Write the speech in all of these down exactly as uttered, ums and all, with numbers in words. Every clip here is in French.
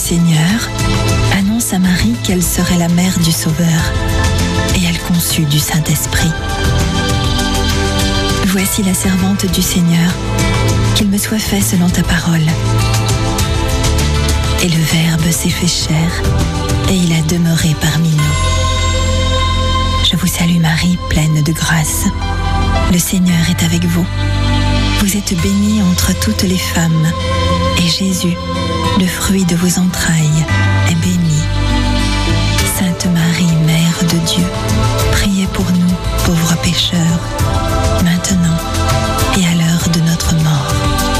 Seigneur annonce à Marie qu'elle serait la mère du Sauveur, et elle conçut du Saint-Esprit. Voici la servante du Seigneur, qu'il me soit fait selon ta parole. Et le Verbe s'est fait chair, et il a demeuré parmi nous. Je vous salue Marie, pleine de grâce. Le Seigneur est avec vous. Vous êtes bénie entre toutes les femmes, et Jésus, le fruit de vos entrailles, est béni. Sainte Marie, Mère de Dieu, priez pour nous, pauvres pécheurs, maintenant et à l'heure de notre mort.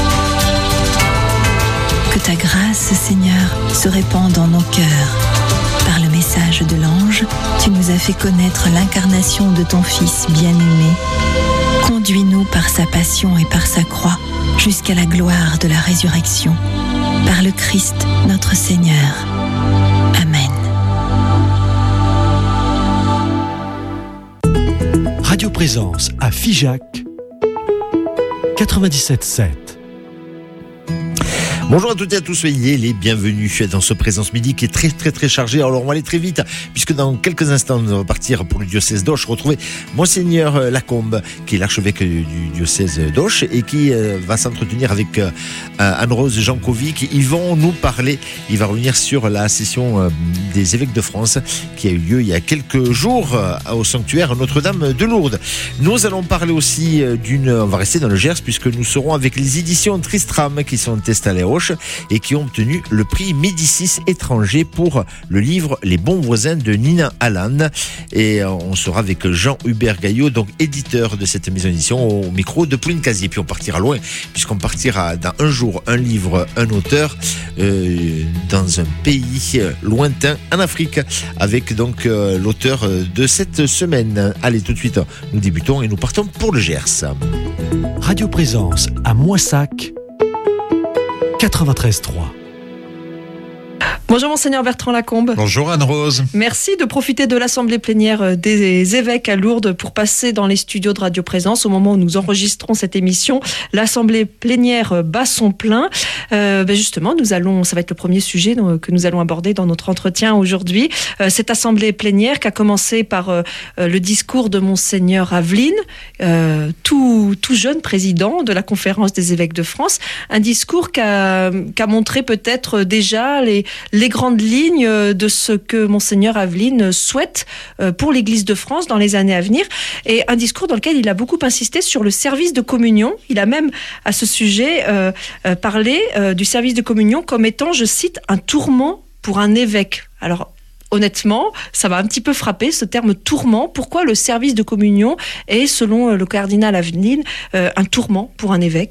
Que ta grâce, Seigneur, se répande dans nos cœurs. Par le message de l'ange, tu nous as fait connaître l'incarnation de ton Fils bien-aimé. Conduis-nous par sa passion et par sa croix jusqu'à la gloire de la résurrection. Par le Christ, notre Seigneur. Amen. Radio Présence à Figeac, quatre-vingt-dix-sept sept. Bonjour à toutes et à tous, soyez les bienvenus dans ce Présence Midi qui est très très très chargé. Alors on va aller très vite puisque dans quelques instants nous allons partir pour le diocèse d'Auch, retrouver Monseigneur Lacombe qui est l'archevêque du diocèse d'Auch et qui va s'entretenir avec Anne-Rose Jankovic. Ils vont nous parler, il va revenir sur la session des évêques de France qui a eu lieu il y a quelques jours au sanctuaire Notre-Dame de Lourdes. Nous allons parler aussi d'une, on va rester dans le Gers puisque nous serons avec les éditions Tristram qui sont installées à Auch et qui ont obtenu le prix Médicis étranger pour le livre Les bons voisins de Nina Allan. Et on sera avec Jean-Hubert Gaillot, donc éditeur de cette maison d'édition, au micro de Pauline Casier. Puis on partira loin, puisqu'on partira dans un jour, un livre, un auteur, euh, dans un pays lointain en Afrique, avec donc euh, l'auteur de cette semaine. Allez, tout de suite, nous débutons et nous partons pour le Gers. Radio Présence à Moissac, quatre-vingt-treize trois. Bonjour Monseigneur Bertrand Lacombe. Bonjour Anne-Rose. Merci de profiter de l'Assemblée plénière des évêques à Lourdes pour passer dans les studios de Radio Présence au moment où nous enregistrons cette émission. L'Assemblée plénière bat son plein. Euh, ben justement, nous allons, ça va être le premier sujet que nous allons aborder dans notre entretien aujourd'hui. Euh, cette Assemblée plénière qui a commencé par euh, le discours de Monseigneur Aveline, euh, tout, tout jeune président de la Conférence des évêques de France. Un discours qui a, qui a montré peut-être déjà les les grandes lignes de ce que Monseigneur Aveline souhaite pour l'Église de France dans les années à venir, et un discours dans lequel il a beaucoup insisté sur le service de communion. Il a même, à ce sujet, euh, parlé euh, du service de communion comme étant, je cite, un tourment pour un évêque. Alors, honnêtement, ça m'a un petit peu frappé, ce terme tourment. Pourquoi le service de communion est, selon le cardinal Aveline, euh, un tourment pour un évêque ?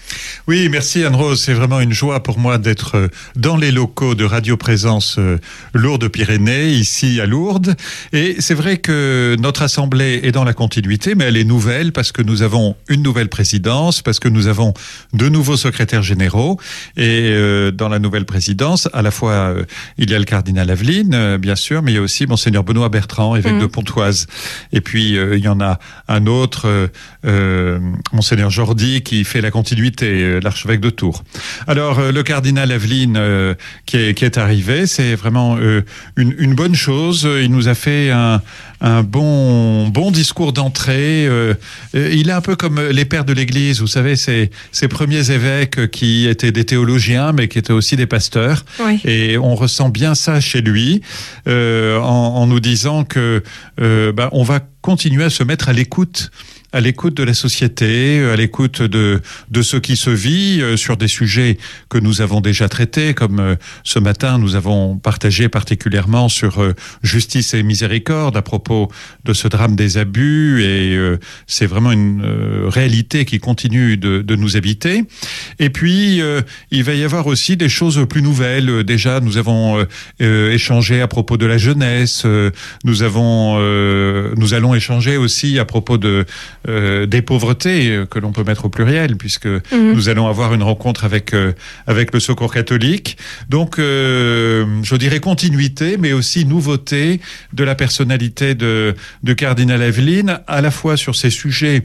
Oui, merci Anne-Rose. C'est vraiment une joie pour moi d'être dans les locaux de Radio Présence Lourdes-Pyrénées, ici à Lourdes. Et c'est vrai que notre assemblée est dans la continuité, mais elle est nouvelle parce que nous avons une nouvelle présidence, parce que nous avons de nouveaux secrétaires généraux. Et euh, dans la nouvelle présidence, à la fois, euh, il y a le cardinal Aveline, euh, bien sûr, mais il y a aussi Monseigneur Benoît Bertrand, évêque mmh. de Pontoise. Et puis, euh, il y en a un autre, euh, euh, Monseigneur Jordi, qui fait la continuité, euh, l'archevêque de Tours. Alors, euh, le cardinal Aveline euh, qui, est, qui est arrivé, c'est vraiment euh, une, une bonne chose. Il nous a fait un, un bon, bon discours d'entrée. Euh, il est un peu comme les pères de l'Église, vous savez, ces, ces premiers évêques qui étaient des théologiens, mais qui étaient aussi des pasteurs. Oui. Et on ressent bien ça chez lui, euh, en, en nous disant que euh, bah, on va continuer à se mettre à l'écoute à l'écoute de la société, à l'écoute de de ce qui se vit euh, sur des sujets que nous avons déjà traités, comme euh, ce matin nous avons partagé particulièrement sur euh, justice et miséricorde à propos de ce drame des abus, et euh, c'est vraiment une euh, réalité qui continue de de nous habiter. Et puis euh, il va y avoir aussi des choses plus nouvelles. Déjà nous avons euh, euh, échangé à propos de la jeunesse, euh, nous avons euh, nous allons échanger aussi à propos de Euh, des pauvretés, euh, que l'on peut mettre au pluriel, puisque mmh. nous allons avoir une rencontre avec euh, avec le Secours catholique. Donc, euh, je dirais continuité, mais aussi nouveauté de la personnalité de, de cardinal Aveline, à la fois sur ces sujets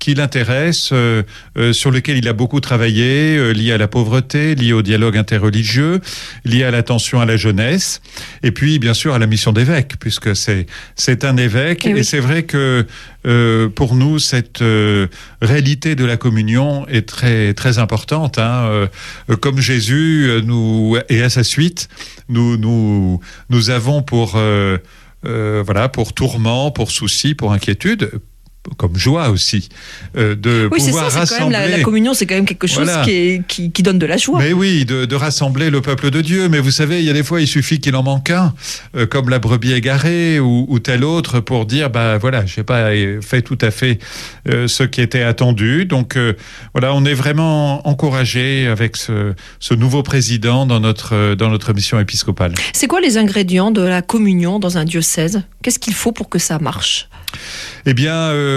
qui l'intéressent, euh, euh, sur lesquels il a beaucoup travaillé, euh, liés à la pauvreté, liés au dialogue interreligieux, liés à l'attention à la jeunesse, et puis bien sûr à la mission d'évêque, puisque c'est c'est un évêque. Et, oui. et c'est vrai que euh, pour nous cette euh, réalité de la communion est très très importante. Hein. Euh, comme Jésus, nous et à sa suite, nous nous nous avons pour euh, euh, voilà pour tourment, pour souci, pour inquiétude, comme joie aussi, euh, de oui, pouvoir c'est ça, c'est rassembler. Quand même la, la communion, c'est quand même quelque chose voilà. qui, est, qui, qui donne de la joie. Mais oui, de, de rassembler le peuple de Dieu. Mais vous savez, il y a des fois, il suffit qu'il en manque un, euh, comme la brebis égarée ou, ou tel autre, pour dire, bah voilà, j'ai pas fait tout à fait euh, ce qui était attendu. Donc euh, voilà, on est vraiment encouragé avec ce, ce nouveau président dans notre dans notre mission épiscopale. C'est quoi les ingrédients de la communion dans un diocèse ? Qu'est-ce qu'il faut pour que ça marche ? Eh bien,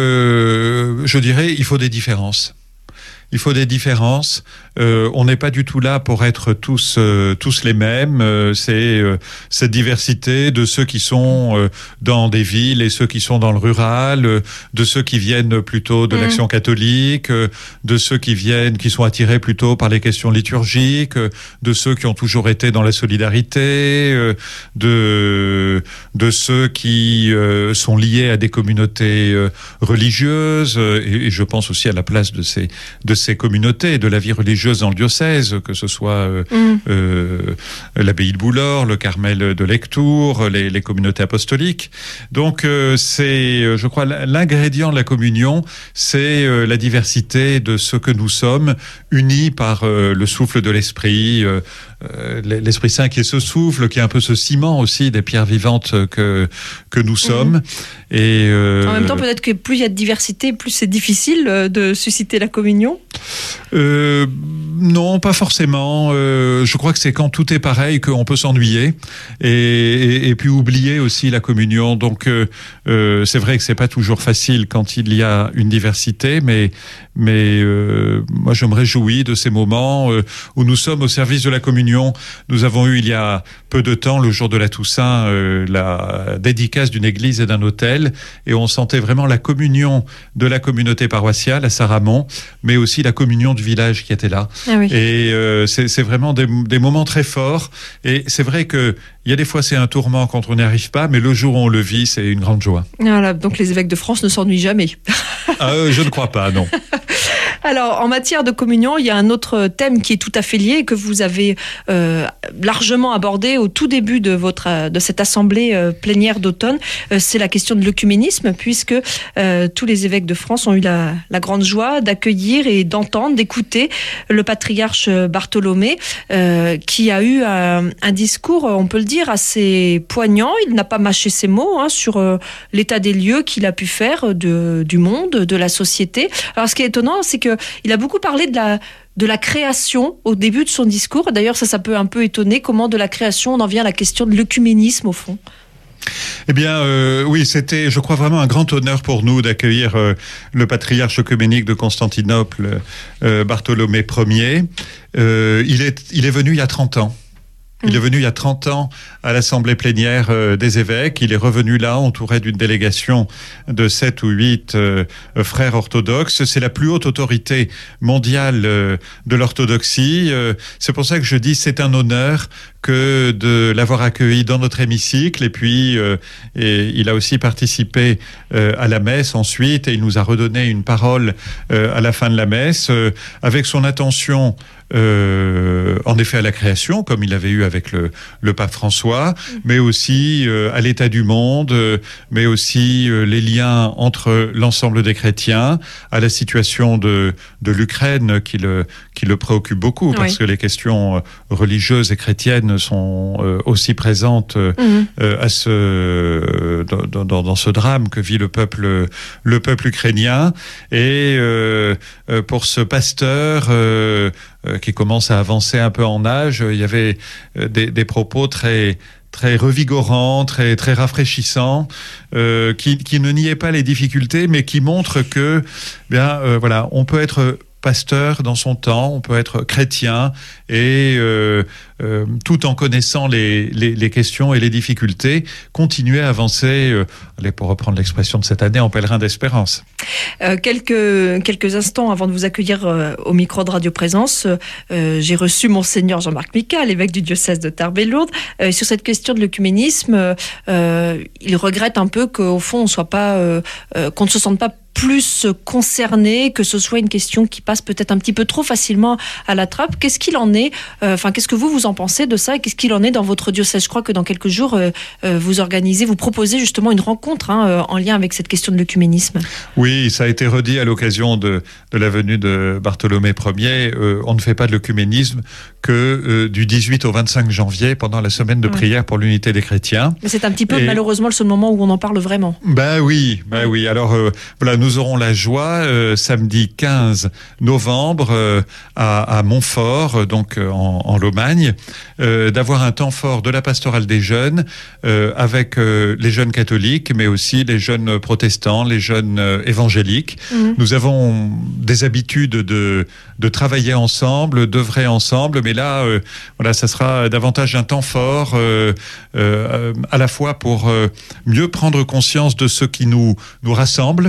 euh, je dirais, il faut des différences. Il faut des différences. Euh, on n'est pas du tout là pour être tous euh, tous les mêmes. Euh, c'est euh, cette diversité de ceux qui sont euh, dans des villes et ceux qui sont dans le rural, euh, de ceux qui viennent plutôt de mmh. l'Action catholique, euh, de ceux qui viennent, qui sont attirés plutôt par les questions liturgiques, euh, de ceux qui ont toujours été dans la solidarité, euh, de de ceux qui euh, sont liés à des communautés euh, religieuses. Euh, et, et je pense aussi à la place de ces de ces communautés, de la vie religieuse dans le diocèse, que ce soit euh, mmh. euh, l'abbaye de Boulor, le Carmel de Lectoure, les, les communautés apostoliques. Donc euh, c'est, je crois, l'ingrédient de la communion, c'est euh, la diversité de ce que nous sommes, unis par euh, le souffle de l'Esprit, euh, euh, l'Esprit Saint qui est ce souffle, qui est un peu ce ciment aussi des pierres vivantes que que nous sommes. Mmh. Et euh, en même temps, peut-être que plus il y a de diversité, plus c'est difficile de susciter la communion. Euh, non, pas forcément. Euh, je crois que c'est quand tout est pareil qu'on peut s'ennuyer et, et, et puis oublier aussi la communion. Donc, euh, euh, c'est vrai que c'est pas toujours facile quand il y a une diversité, mais mais euh, moi je me réjouis de ces moments euh, où nous sommes au service de la communion. Nous avons eu il y a peu de temps, le jour de la Toussaint, euh, la dédicace d'une église et d'un hôtel, et on sentait vraiment la communion de la communauté paroissiale à Saramon, mais aussi la communion du village qui était là. Ah oui. Et euh, c'est, c'est vraiment des, des moments très forts. Et c'est vrai que il y a des fois c'est un tourment quand on n'y arrive pas, mais le jour où on le vit, c'est une grande joie. Voilà, donc les évêques de France ne s'ennuient jamais. Ah, euh, je ne crois pas, non. Alors, en matière de communion, il y a un autre thème qui est tout à fait lié et que vous avez euh, largement abordé au tout début de votre de cette assemblée euh, plénière d'automne. Euh, c'est la question de l'œcuménisme, puisque euh, tous les évêques de France ont eu la, la grande joie d'accueillir et d'entendre, d'écouter le patriarche Bartholomé, euh, qui a eu un, un discours, on peut le dire, assez poignant. Il n'a pas mâché ses mots hein, sur euh, l'état des lieux qu'il a pu faire de, du monde, de la société. Alors, ce qui est étonnant, c'est que il a beaucoup parlé de la, de la création au début de son discours. D'ailleurs, ça, ça peut un peu étonner comment de la création on en vient à la question de l'œcuménisme au fond. Eh bien, euh, oui, c'était, je crois, vraiment un grand honneur pour nous d'accueillir euh, le patriarche œcuménique de Constantinople, euh, Bartholomé Ier. Euh, il est, il est venu il y a trente ans. Il est venu il y a trente ans à l'assemblée plénière euh, des évêques. Il est revenu là entouré d'une délégation de sept ou huit euh, frères orthodoxes. C'est la plus haute autorité mondiale euh, de l'orthodoxie. Euh, c'est pour ça que je dis c'est un honneur que de l'avoir accueilli dans notre hémicycle. Et puis, euh, et il a aussi participé euh, à la messe ensuite et il nous a redonné une parole euh, à la fin de la messe euh, avec son attention Euh, en effet à la création, comme il avait eu avec le, le pape François, mais aussi euh, à l'état du monde, euh, mais aussi euh, les liens entre l'ensemble des chrétiens, à la situation de, de l'Ukraine qui le, qui le préoccupe beaucoup, oui. Parce que les questions religieuses et chrétiennes sont euh, aussi présentes euh, mmh. euh, à ce, euh, dans, dans, dans ce drame que vit le peuple, le peuple ukrainien. Et euh, euh, pour ce pasteur euh, euh, qui commence à avancer un peu en âge, il y avait euh, des, des propos très très revigorants, très très rafraîchissants, euh, qui qui ne niaient pas les difficultés, mais qui montrent que bien euh, voilà, on peut être pasteur dans son temps, on peut être chrétien et euh, euh, tout en connaissant les, les, les questions et les difficultés, continuer à avancer, euh, allez, pour reprendre l'expression de cette année, en pèlerin d'espérance. Euh, quelques, quelques instants avant de vous accueillir euh, au micro de Radio Présence, euh, j'ai reçu Monseigneur Jean-Marc Mika, l'évêque du diocèse de Tarbes-et-Lourdes. Euh, sur cette question de l'œcuménisme, euh, il regrette un peu qu'au fond, on soit pas, euh, euh, qu'on ne se sente pas plus concerné, que ce soit une question qui passe peut-être un petit peu trop facilement à la trappe. Qu'est-ce qu'il en est euh, Enfin, qu'est-ce que vous vous en pensez de ça et qu'est-ce qu'il en est dans votre diocèse? Je crois que dans quelques jours, euh, euh, vous organisez, vous proposez justement une rencontre hein, euh, en lien avec cette question de l'œcuménisme. Oui, ça a été redit à l'occasion de, de la venue de Bartholomé Ier. Euh, on ne fait pas de l'œcuménisme que euh, du dix-huit au vingt-cinq janvier pendant la semaine de oui. prière pour l'unité des chrétiens. Mais c'est un petit peu et... malheureusement le seul moment où on en parle vraiment. Ben oui, ben oui. Alors euh, voilà, nous aurons la joie euh, samedi quinze novembre euh, à, à Montfort, euh, donc euh, en, en Lomagne, euh, d'avoir un temps fort de la pastorale des jeunes euh, avec euh, les jeunes catholiques, mais aussi les jeunes protestants, les jeunes euh, évangéliques. Mmh. Nous avons des habitudes de, de travailler ensemble, d'œuvrer ensemble, mais là, euh, voilà, ça sera davantage un temps fort, euh, euh, à la fois pour euh, mieux prendre conscience de ce qui nous, nous rassemble.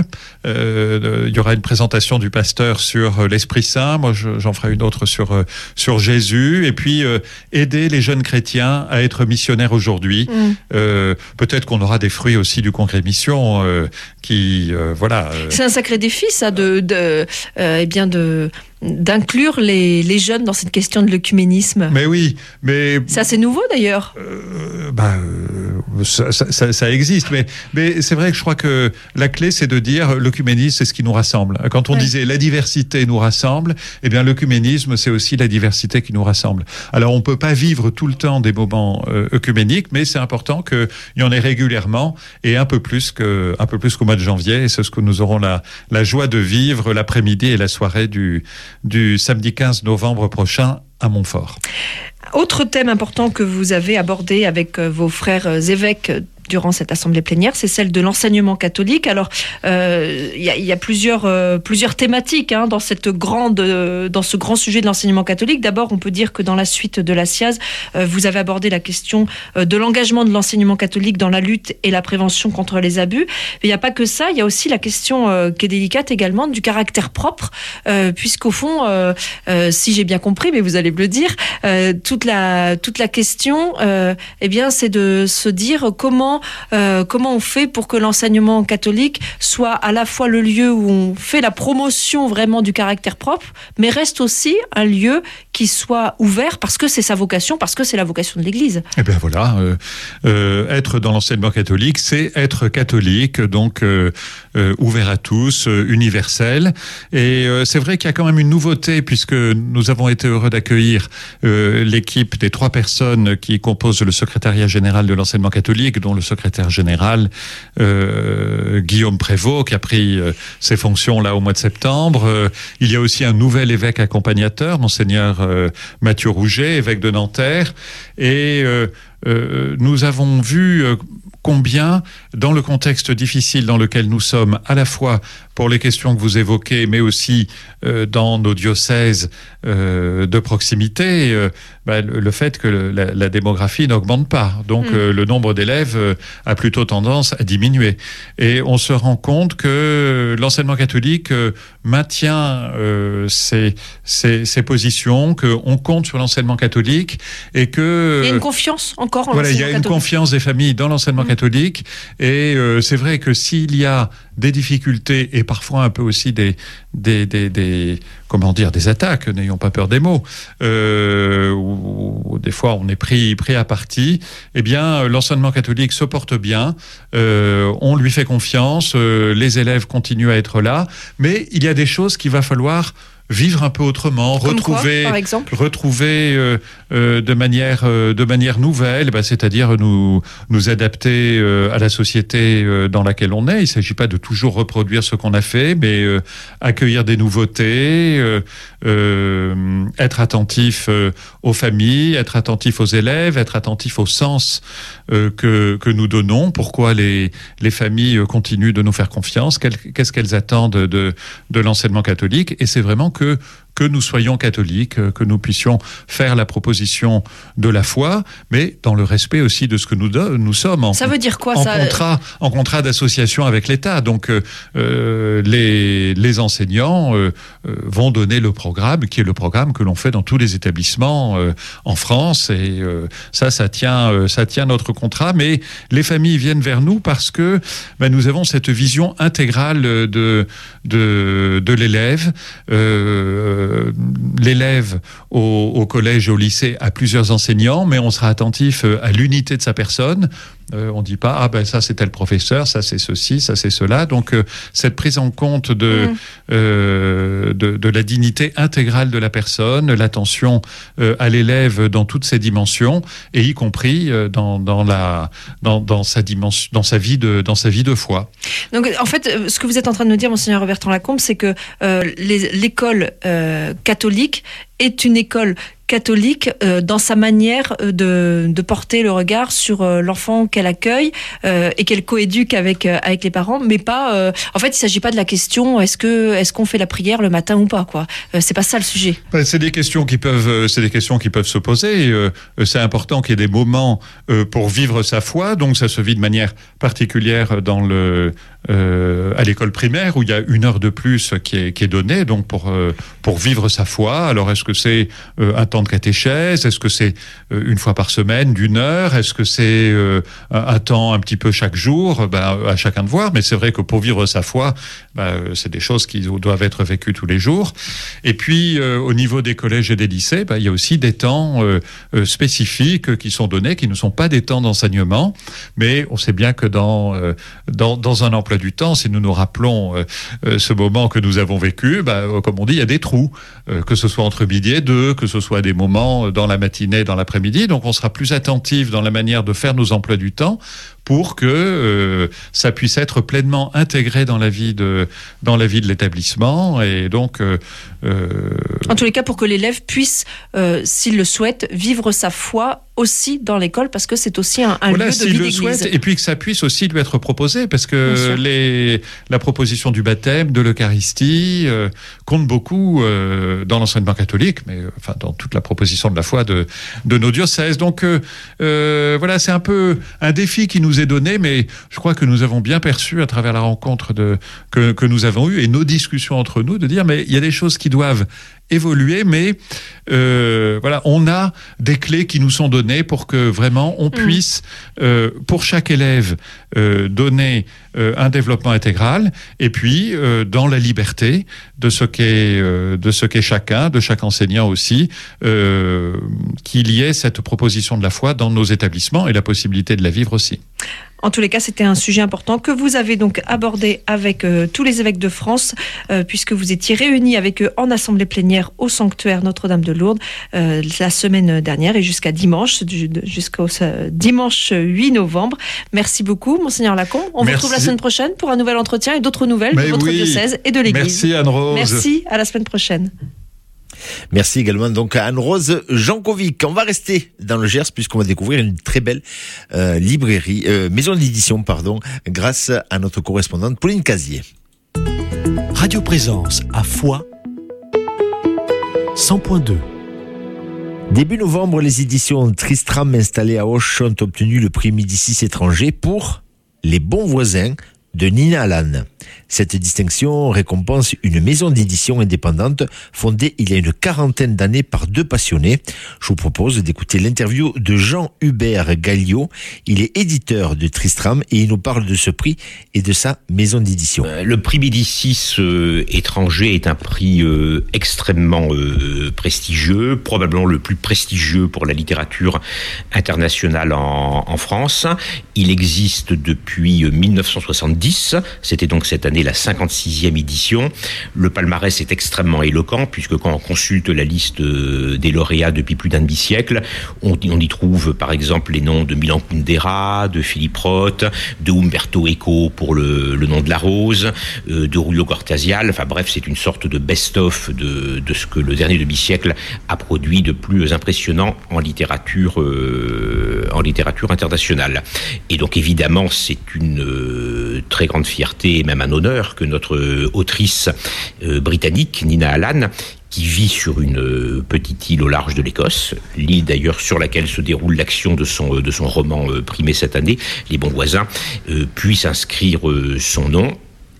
Euh, il y aura une présentation du pasteur sur l'Esprit Saint, moi je, j'en ferai une autre sur, sur Jésus, et puis euh, aider les jeunes chrétiens à être missionnaires aujourd'hui. Mmh. Euh, peut-être qu'on aura des fruits aussi du congrès mission euh, qui, euh, voilà. Euh... C'est un sacré défi, ça, de, de, euh, eh bien de... d'inclure les, les jeunes dans cette question de l'œcuménisme. Mais oui, mais... C'est assez nouveau d'ailleurs. Euh, bah, euh, ça, ça, ça existe, mais, mais c'est vrai que je crois que la clé c'est de dire l'œcuménisme c'est ce qui nous rassemble. Quand on ouais. disait la diversité nous rassemble, eh bien l'œcuménisme c'est aussi la diversité qui nous rassemble. Alors on peut pas vivre tout le temps des moments euh, œcuméniques, mais c'est important qu'il y en ait régulièrement et un peu plus, que, un peu plus qu'au mois de janvier, et c'est ce que nous aurons la, la joie de vivre l'après-midi et la soirée du du samedi quinze novembre prochain à Montfort. Autre thème important que vous avez abordé avec vos frères évêques durant cette assemblée plénière, c'est celle de l'enseignement catholique. Alors, il euh, y, y a plusieurs, euh, plusieurs thématiques hein, dans, cette grande, euh, dans ce grand sujet de l'enseignement catholique. D'abord, on peut dire que dans la suite de la SIAZ, euh, vous avez abordé la question euh, de l'engagement de l'enseignement catholique dans la lutte et la prévention contre les abus. Mais il n'y a pas que ça, il y a aussi la question euh, qui est délicate également du caractère propre, euh, puisqu'au fond, euh, euh, si j'ai bien compris, mais vous allez me le dire, euh, toute, la, toute la question, euh, eh bien, c'est de se dire comment Euh, comment on fait pour que l'enseignement catholique soit à la fois le lieu où on fait la promotion vraiment du caractère propre, mais reste aussi un lieu qui soit ouvert parce que c'est sa vocation, parce que c'est la vocation de l'Église. Eh bien voilà, euh, euh, être dans l'enseignement catholique, c'est être catholique, donc euh, euh, ouvert à tous, euh, universel. Et euh, c'est vrai qu'il y a quand même une nouveauté, puisque nous avons été heureux d'accueillir euh, l'équipe des trois personnes qui composent le secrétariat général de l'enseignement catholique, dont le secrétaire général euh, Guillaume Prévost, qui a pris euh, ses fonctions là au mois de septembre. Euh, il y a aussi un nouvel évêque accompagnateur, Monseigneur euh, Mathieu Rouget, évêque de Nanterre. Et euh, euh, nous avons vu euh, combien, dans le contexte difficile dans lequel nous sommes, à la fois pour les questions que vous évoquez, mais aussi euh, dans nos diocèses euh, de proximité, euh, bah, le, le fait que le, la, la démographie n'augmente pas. Donc mmh. euh, le nombre d'élèves euh, a plutôt tendance à diminuer. Et on se rend compte que l'enseignement catholique euh, maintient euh, ses, ses, ses positions, qu'on compte sur l'enseignement catholique et que... Il y a une confiance encore en voilà, l'enseignement catholique. Il y a une confiance des familles dans l'enseignement mmh. catholique. Et euh, c'est vrai que s'il y a des difficultés et parfois un peu aussi des, des, des, des comment dire, des attaques, n'ayons pas peur des mots, euh, ou, ou des fois on est pris, pris à partie, eh bien l'enseignement catholique se porte bien, euh, on lui fait confiance, euh, les élèves continuent à être là, mais il y a des choses qu'il va falloir vivre un peu autrement, Comme retrouver, quoi, par exemple retrouver euh, euh, de manière euh, de manière nouvelle, bah, c'est-à-dire nous nous adapter euh, à la société euh, dans laquelle on est. Il s'agit pas de toujours reproduire ce qu'on a fait, mais euh, accueillir des nouveautés, euh, euh, être attentif euh, aux familles, être attentif aux élèves, être attentif au sens euh, que que nous donnons. Pourquoi les les familles continuent de nous faire confiance? Qu'est-ce qu'elles attendent de de l'enseignement catholique? Et c'est vraiment que que nous soyons catholiques, que nous puissions faire la proposition de la foi, mais dans le respect aussi de ce que nous, nous sommes. En, ça veut dire quoi en ça contrat, en contrat d'association avec l'État. Donc euh, les, les enseignants euh, vont donner le programme, qui est le programme que l'on fait dans tous les établissements euh, en France. Et euh, ça, ça tient, euh, ça tient notre contrat. Mais les familles viennent vers nous parce que ben, nous avons cette vision intégrale de, de, de l'élève. Euh, L'élève au, au collège et au lycée a plusieurs enseignants, mais on sera attentif à l'unité de sa personne. Euh, on ne dit pas, ah ben ça c'est tel professeur, ça c'est ceci, ça c'est cela. Donc euh, cette prise en compte de, mmh. euh, de, de la dignité intégrale de la personne, l'attention euh, à l'élève dans toutes ses dimensions, et y compris euh, dans, dans, la, dans, dans, sa dimension, dans, sa vie de, dans sa vie de foi. Donc en fait, ce que vous êtes en train de nous dire, Monseigneur Roberton-Lacombe, c'est que euh, les, l'école euh, catholique est une école catholique euh, dans sa manière de, de porter le regard sur euh, l'enfant qu'elle accueille euh, et qu'elle coéduque avec euh, avec les parents, mais pas. Euh, en fait, il s'agit pas de la question est-ce que est-ce qu'on fait la prière le matin ou pas, quoi. Euh, c'est pas ça le sujet. Ben, c'est des questions qui peuvent c'est des questions qui peuvent se poser. Euh, c'est important qu'il y ait des moments euh, pour vivre sa foi. Donc ça se vit de manière particulière dans le euh, à l'école primaire où il y a une heure de plus qui est qui est donnée donc pour euh, pour vivre sa foi. Alors est-ce que c'est euh, un temps de catéchèse? Est-ce que c'est euh, une fois par semaine d'une heure? Est-ce que c'est euh, un, un temps un petit peu chaque jour? Ben, à chacun de voir, mais c'est vrai que pour vivre sa foi, ben, c'est des choses qui doivent être vécues tous les jours. Et puis, euh, au niveau des collèges et des lycées, ben, il y a aussi des temps euh, euh, spécifiques qui sont donnés, qui ne sont pas des temps d'enseignement, mais on sait bien que dans, euh, dans, dans un emploi du temps, si nous nous rappelons euh, euh, ce moment que nous avons vécu, ben, comme on dit, il y a des trous, euh, que ce soit entre midi et deux, que ce soit des moments dans la matinée, dans l'après-midi. Donc on sera plus attentif dans la manière de faire nos emplois du temps pour que euh, ça puisse être pleinement intégré dans la vie de, dans la vie de l'établissement. Et donc, euh, euh... en tous les cas, pour que l'élève puisse, euh, s'il le souhaite, vivre sa foi aussi dans l'école, parce que c'est aussi un, un voilà, lieu de vie d'église. Souhaite, et puis que ça puisse aussi lui être proposé, parce que les, la proposition du baptême, de l'Eucharistie, euh, compte beaucoup euh, dans l'enseignement catholique, mais euh, enfin dans toute la proposition de la foi de, de nos diocèses. Donc euh, euh, voilà, c'est un peu un défi qui nous est donné, mais je crois que nous avons bien perçu à travers la rencontre de, que, que nous avons eue et nos discussions entre nous, de dire mais il y a des choses qui doivent évoluer, mais euh, voilà, on a des clés qui nous sont données pour que vraiment on puisse, euh, pour chaque élève, euh, donner euh, un développement intégral, et puis euh, dans la liberté de ce qu'est euh, de ce qu'est chacun, de chaque enseignant aussi, euh, qu'il y ait cette proposition de la foi dans nos établissements et la possibilité de la vivre aussi. En tous les cas, c'était un sujet important que vous avez donc abordé avec euh, tous les évêques de France, euh, puisque vous étiez réunis avec eux en assemblée plénière au sanctuaire Notre-Dame de Lourdes euh, la semaine dernière et jusqu'à dimanche, du, jusqu'au euh, dimanche huit novembre. Merci beaucoup, Monseigneur Lacombe. On Merci. vous retrouve la semaine prochaine pour un nouvel entretien et d'autres nouvelles Mais de votre oui. diocèse et de l'Église. Merci Anne-Rose. Merci, à la semaine prochaine. Merci également donc à Anne-Rose Jankovic. On va rester dans le Gers puisqu'on va découvrir une très belle euh, librairie, euh, maison d'édition, pardon, grâce à notre correspondante Pauline Casier. Radio Présence à Foix, cent point deux. Début novembre, les éditions Tristram installées à Auch ont obtenu le prix Médicis étranger pour Les bons voisins de Nina Allan. Cette distinction récompense une maison d'édition indépendante fondée il y a une quarantaine d'années par deux passionnés. Je vous propose d'écouter l'interview de Jean-Hubert Galliot. Il est éditeur de Tristram et il nous parle de ce prix et de sa maison d'édition. Le prix Médicis euh, étranger est un prix euh, extrêmement euh, prestigieux, probablement le plus prestigieux pour la littérature internationale en, en France. Il existe depuis dix-neuf cent soixante-dix, c'était donc cette année la cinquante-sixième édition. Le palmarès est extrêmement éloquent puisque quand on consulte la liste des lauréats depuis plus d'un demi-siècle, on, on y trouve par exemple les noms de Milan Kundera, de Philippe Roth, de Umberto Eco pour le, le nom de la rose, euh, de Julio Cortázar. Enfin bref, c'est une sorte de best-of de, de ce que le dernier demi-siècle a produit de plus impressionnant en littérature, euh, en littérature internationale. Et donc évidemment, c'est une euh, euh, très grande fierté et même un honneur que notre euh, autrice euh, britannique, Nina Allan, qui vit sur une euh, petite île au large de l'Écosse, l'île d'ailleurs sur laquelle se déroule l'action de son, euh, de son roman euh, primé cette année, Les Bons Voisins, euh, puisse inscrire euh, son nom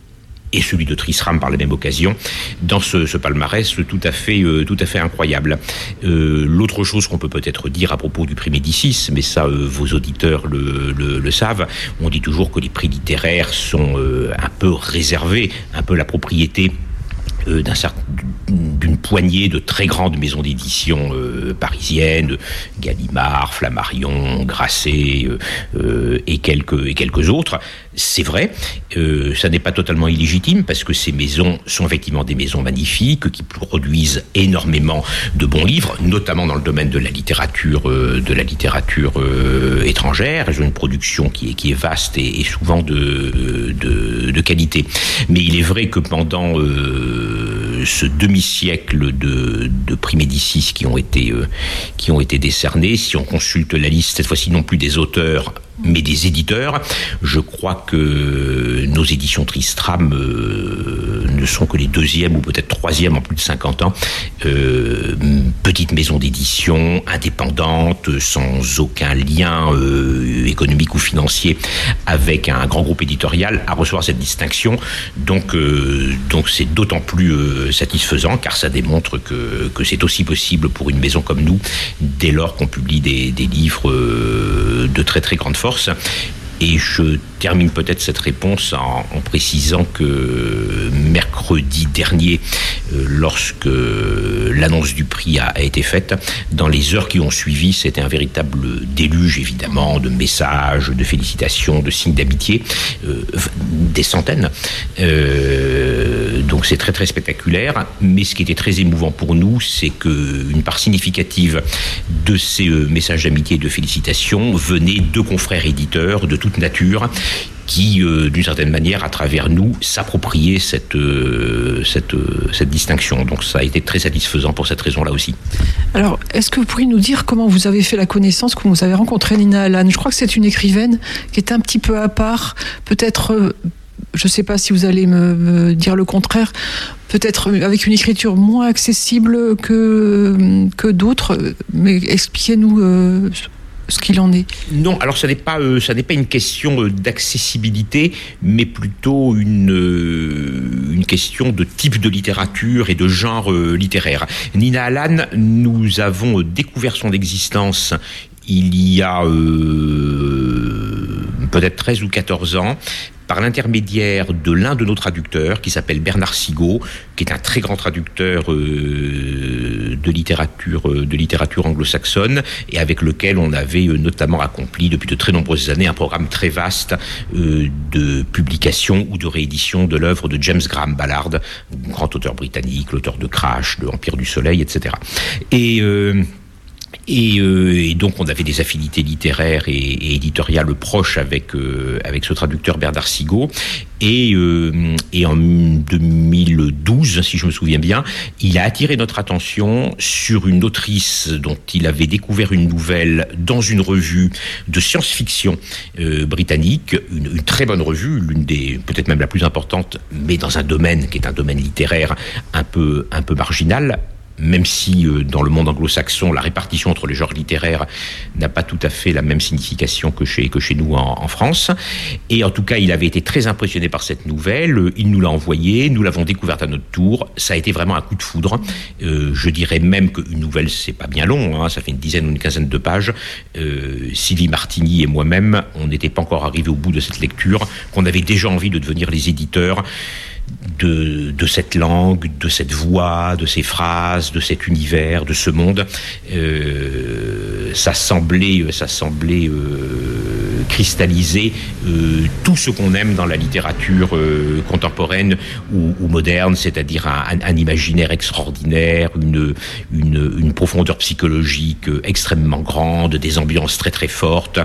et celui de Tristram par la même occasion, dans ce, ce palmarès tout à fait, euh, tout à fait incroyable. Euh, l'autre chose qu'on peut peut-être dire à propos du prix Médicis, mais ça, euh, vos auditeurs le, le, le savent, on dit toujours que les prix littéraires sont euh, un peu réservés, un peu la propriété euh, d'un certain, d'une poignée de très grandes maisons d'édition euh, parisiennes, Gallimard, Flammarion, Grasset euh, euh, et quelques et quelques autres. C'est vrai, euh, ça n'est pas totalement illégitime parce que ces maisons sont effectivement des maisons magnifiques qui produisent énormément de bons livres, notamment dans le domaine de la littérature, euh, de la littérature euh, étrangère. Elles ont une production qui est qui est vaste et, et souvent de, de de qualité. Mais il est vrai que pendant euh, ce demi-siècle de, de prix Médicis qui ont été euh, qui ont été décernés, si on consulte la liste cette fois-ci non plus des auteurs mais des éditeurs, je crois que nos éditions Tristram euh, ne sont que les deuxièmes ou peut-être troisièmes en plus de cinquante ans. Euh, petite maison d'édition, indépendante, sans aucun lien euh, économique ou financier avec un grand groupe éditorial, à recevoir cette distinction. Donc, euh, donc c'est d'autant plus euh, satisfaisant car ça démontre que, que c'est aussi possible pour une maison comme nous dès lors qu'on publie des, des livres euh, de très très grande force. Et je termine peut-être cette réponse en, en précisant que mercredi dernier, euh, lorsque l'annonce du prix a, a été faite, dans les heures qui ont suivi, c'était un véritable déluge, évidemment, de messages, de félicitations, de signes d'amitié, euh, des centaines. Euh, donc c'est très très spectaculaire. Mais ce qui était très émouvant pour nous, c'est qu'une part significative de ces euh, messages d'amitié et de félicitations venait de confrères éditeurs de toute nature, qui, euh, d'une certaine manière, à travers nous, s'appropriaient cette, euh, cette, euh, cette distinction. Donc ça a été très satisfaisant pour cette raison-là aussi. Alors, est-ce que vous pourriez nous dire comment vous avez fait la connaissance, comment vous avez rencontré Nina Allan ? Je crois que c'est une écrivaine qui est un petit peu à part, peut-être... Euh, je ne sais pas si vous allez me, me dire le contraire, peut-être avec une écriture moins accessible que, que d'autres, mais expliquez-nous euh, ce qu'il en est. Non, alors ça n'est pas, euh, ça n'est pas une question euh, d'accessibilité, mais plutôt une, euh, une question de type de littérature et de genre euh, littéraire. Nina Allan, nous avons découvert son existence il y a euh, peut-être treize ou quatorze ans, par l'intermédiaire de l'un de nos traducteurs, qui s'appelle Bernard Sigaud, qui est un très grand traducteur euh, de littérature, euh, de littérature anglo-saxonne, et avec lequel on avait euh, notamment accompli depuis de très nombreuses années un programme très vaste euh, de publication ou de réédition de l'œuvre de James Graham Ballard, grand auteur britannique, l'auteur de Crash, de Empire du Soleil, et cetera. Et... Euh, Et, euh, et donc on avait des affinités littéraires et, et éditoriales proches avec euh, avec ce traducteur Bernard Sigaud. Et, euh, et en deux mille douze, si je me souviens bien, il a attiré notre attention sur une autrice dont il avait découvert une nouvelle dans une revue de science-fiction euh, britannique, une, une très bonne revue, l'une des peut-être même la plus importante, mais dans un domaine qui est un domaine littéraire un peu un peu marginal. Même si euh, dans le monde anglo-saxon, la répartition entre les genres littéraires n'a pas tout à fait la même signification que chez, que chez nous en, en France. Et en tout cas, il avait été très impressionné par cette nouvelle. Il nous l'a envoyée, nous l'avons découverte à notre tour. Ça a été vraiment un coup de foudre. Euh, je dirais même qu'une nouvelle, c'est pas bien long, hein, ça fait une dizaine ou une quinzaine de pages. Euh, Sylvie Martigny et moi-même, on n'était pas encore arrivés au bout de cette lecture, qu'on avait déjà envie de devenir les éditeurs de, de cette langue, de cette voix, de ces phrases, de cet univers, de ce monde. Euh, ça semblait, ça semblait euh, cristalliser euh, tout ce qu'on aime dans la littérature euh, contemporaine ou, ou moderne, c'est-à-dire un, un, un imaginaire extraordinaire, une, une, une profondeur psychologique extrêmement grande, des ambiances très très fortes,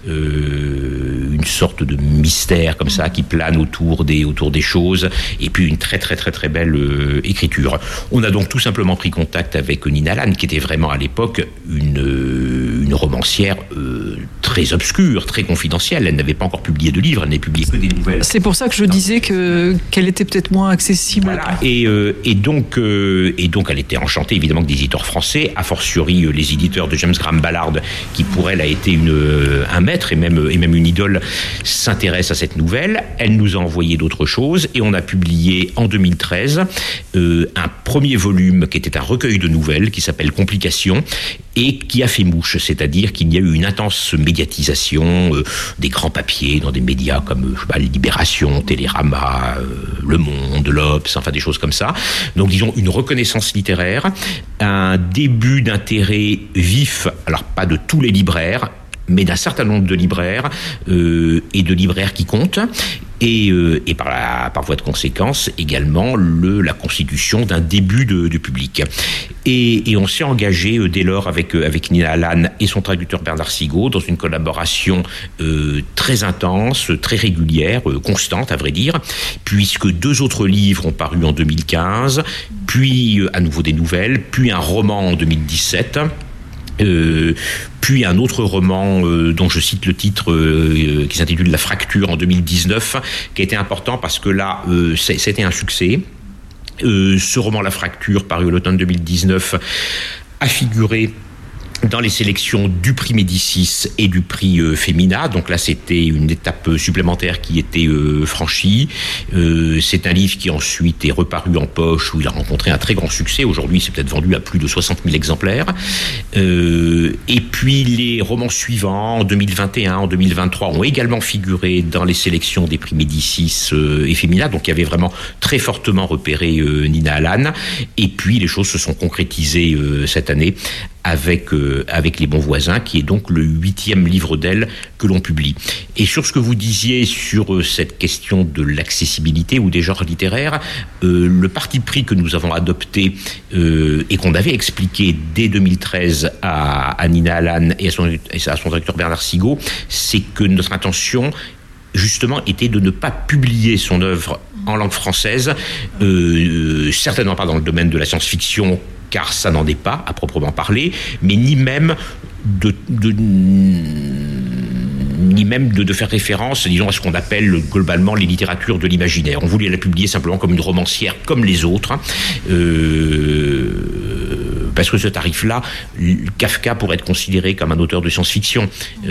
euh, une sorte de mystère comme ça qui plane autour des, autour des choses, et puis une très très très très belle euh, écriture. On a donc tout simplement pris contact avec Nina Allan, qui était vraiment à l'époque une, euh, une romancière euh, très très obscure, très confidentielle. Elle n'avait pas encore publié de livre, elle n'avait publié que des nouvelles. C'est pour ça que je disais que, qu'elle était peut-être moins accessible. Voilà. Et, euh, et, donc, euh, et donc, elle était enchantée, évidemment, que des éditeurs français, a fortiori euh, les éditeurs de James Graham Ballard, qui pour elle a été une, euh, un maître et même, et même une idole, s'intéressent à cette nouvelle. Elle nous a envoyé d'autres choses et on a publié en deux mille treize euh, un premier volume qui était un recueil de nouvelles qui s'appelle Complications et qui a fait mouche, c'est-à-dire qu'il y a eu une intense médiatisation euh, des grands papiers dans des médias comme je sais pas, Libération, Télérama, euh, Le Monde, l'Obs, enfin des choses comme ça. Donc disons une reconnaissance littéraire, un début d'intérêt vif, alors pas de tous les libraires, mais d'un certain nombre de libraires euh, et de libraires qui comptent, et, euh, et par, la, par voie de conséquence également le, la constitution d'un début de, de public. Et, et on s'est engagé euh, dès lors avec, euh, avec Nina Allan et son traducteur Bernard Sigaud dans une collaboration euh, très intense, très régulière, euh, constante à vrai dire, puisque deux autres livres ont paru en deux mille quinze, puis euh, à nouveau des nouvelles, puis un roman en deux mille dix-sept. Euh, puis un autre roman euh, dont je cite le titre euh, qui s'intitule La Fracture en deux mille dix-neuf, qui a été important parce que là euh, c'était un succès. Euh, ce roman La Fracture, paru à l'automne deux mille dix-neuf, a figuré dans les sélections du prix Médicis et du prix euh, Femina. Donc là, c'était une étape supplémentaire qui était euh, franchie. Euh, c'est un livre qui ensuite est reparu en poche, où il a rencontré un très grand succès. Aujourd'hui, c'est peut-être vendu à plus de soixante mille exemplaires. Euh, et puis, les romans suivants, en deux mille vingt et un, en deux mille vingt-trois, ont également figuré dans les sélections des prix Médicis euh, et Femina. Donc, il y avait vraiment très fortement repéré euh, Nina Allan. Et puis, les choses se sont concrétisées euh, cette année avec euh, avec Les Bons Voisins, qui est donc le huitième livre d'elle que l'on publie. Et sur ce que vous disiez sur euh, cette question de l'accessibilité ou des genres littéraires, euh, le parti pris que nous avons adopté euh, et qu'on avait expliqué dès deux mille treize à, à Nina Allan et à son, à son directeur Bernard Sigaud, c'est que notre intention justement était de ne pas publier son œuvre en langue française, euh, certainement pas dans le domaine de la science-fiction, car ça n'en est pas à proprement parler, mais ni même de, de ni même de, de faire référence, disons, à ce qu'on appelle globalement les littératures de l'imaginaire. On voulait la publier simplement comme une romancière, comme les autres, hein. euh, parce que ce tarif-là, Kafka pourrait être considéré comme un auteur de science-fiction,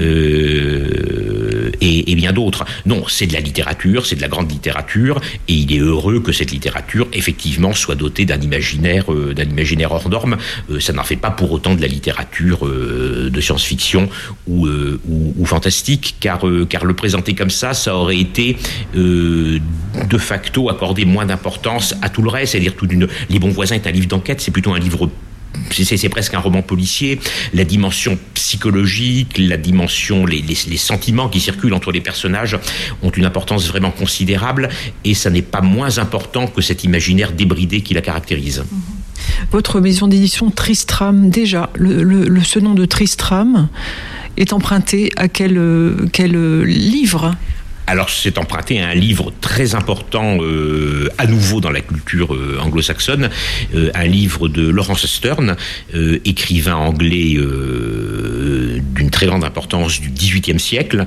euh, et, et bien d'autres. Non, c'est de la littérature, c'est de la grande littérature, et il est heureux que cette littérature, effectivement, soit dotée d'un imaginaire, euh, d'un imaginaire hors norme. Euh, ça n'en fait pas pour autant de la littérature euh, de science-fiction ou, euh, ou, ou fantastique, car, euh, car le présenter comme ça, ça aurait été euh, de facto accorder moins d'importance à tout le reste, c'est-à-dire tout d'une... Les Bons Voisins est un livre d'enquête, c'est plutôt un livre... C'est, c'est presque un roman policier. La dimension psychologique, la dimension, les, les, les sentiments qui circulent entre les personnages ont une importance vraiment considérable, et ça n'est pas moins important que cet imaginaire débridé qui la caractérise. Votre maison d'édition Tristram, déjà, le, le, le, ce nom de Tristram est emprunté à quel, quel livre ? Alors, c'est emprunté à un livre très important, euh, à nouveau dans la culture euh, anglo-saxonne, euh, un livre de Laurence Sterne, euh, écrivain anglais euh, d'une très grande importance du dix-huitième siècle.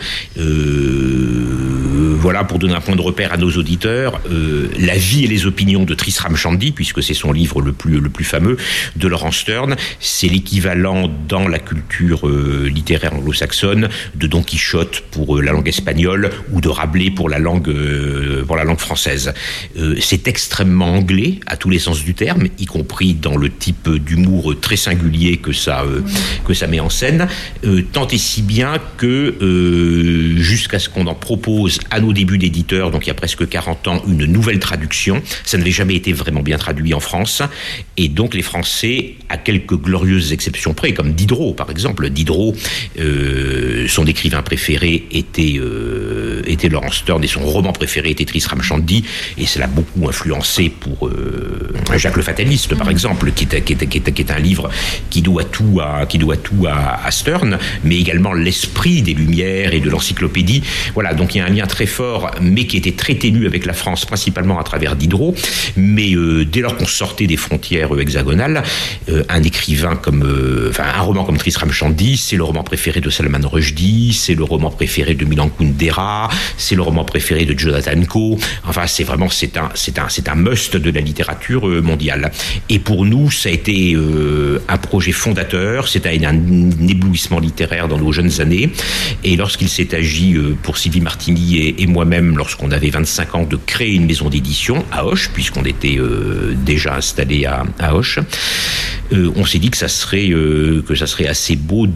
Euh, voilà, pour donner un point de repère à nos auditeurs, euh, La vie et les opinions de Tristram Shandy, puisque c'est son livre le plus, le plus fameux, de Laurence Sterne. C'est l'équivalent dans la culture euh, littéraire anglo-saxonne de Don Quichotte pour euh, la langue espagnole, ou de Rabelais pour la langue euh, pour la langue française. Euh, c'est extrêmement anglais à tous les sens du terme, y compris dans le type d'humour très singulier que ça euh, que ça met en scène, euh, tant et si bien que euh, jusqu'à ce qu'on en propose à nos débuts d'éditeurs, donc il y a presque quarante ans, une nouvelle traduction. Ça n'avait jamais été vraiment bien traduit en France, et donc les Français, à quelques glorieuses exceptions près, comme Diderot par exemple. Diderot, euh, son écrivain préféré, était euh, était Laurence Sterne et son roman préféré était Tristram Shandy, et cela a beaucoup influencé pour euh, Jacques le Fataliste, par exemple, qui est, qui, est, qui, est, qui est un livre qui doit tout à, qui doit tout à, à Sterne, mais également l'esprit des Lumières et de l'encyclopédie. Voilà, donc il y a un lien très fort, mais qui était très ténu avec la France, principalement à travers Diderot. Mais euh, dès lors qu'on sortait des frontières euh, hexagonales, euh, un écrivain comme, euh, enfin un roman comme Tristram Shandy, c'est le roman préféré de Salman Rushdie, c'est le roman préféré de Milan Kundera, c'est le roman préféré de Jonathan Coe. Enfin, c'est vraiment c'est un c'est un c'est un must de la littérature euh, mondiale. Et pour nous, ça a été euh, un projet fondateur, c'était un, un éblouissement littéraire dans nos jeunes années. Et lorsqu'il s'est agi euh, pour Sylvie Martini et, et moi-même, lorsqu'on avait vingt-cinq ans, de créer une maison d'édition à Auch, puisqu'on était euh, déjà installé à, à Auch, euh, on s'est dit que ça serait euh, que ça serait assez beau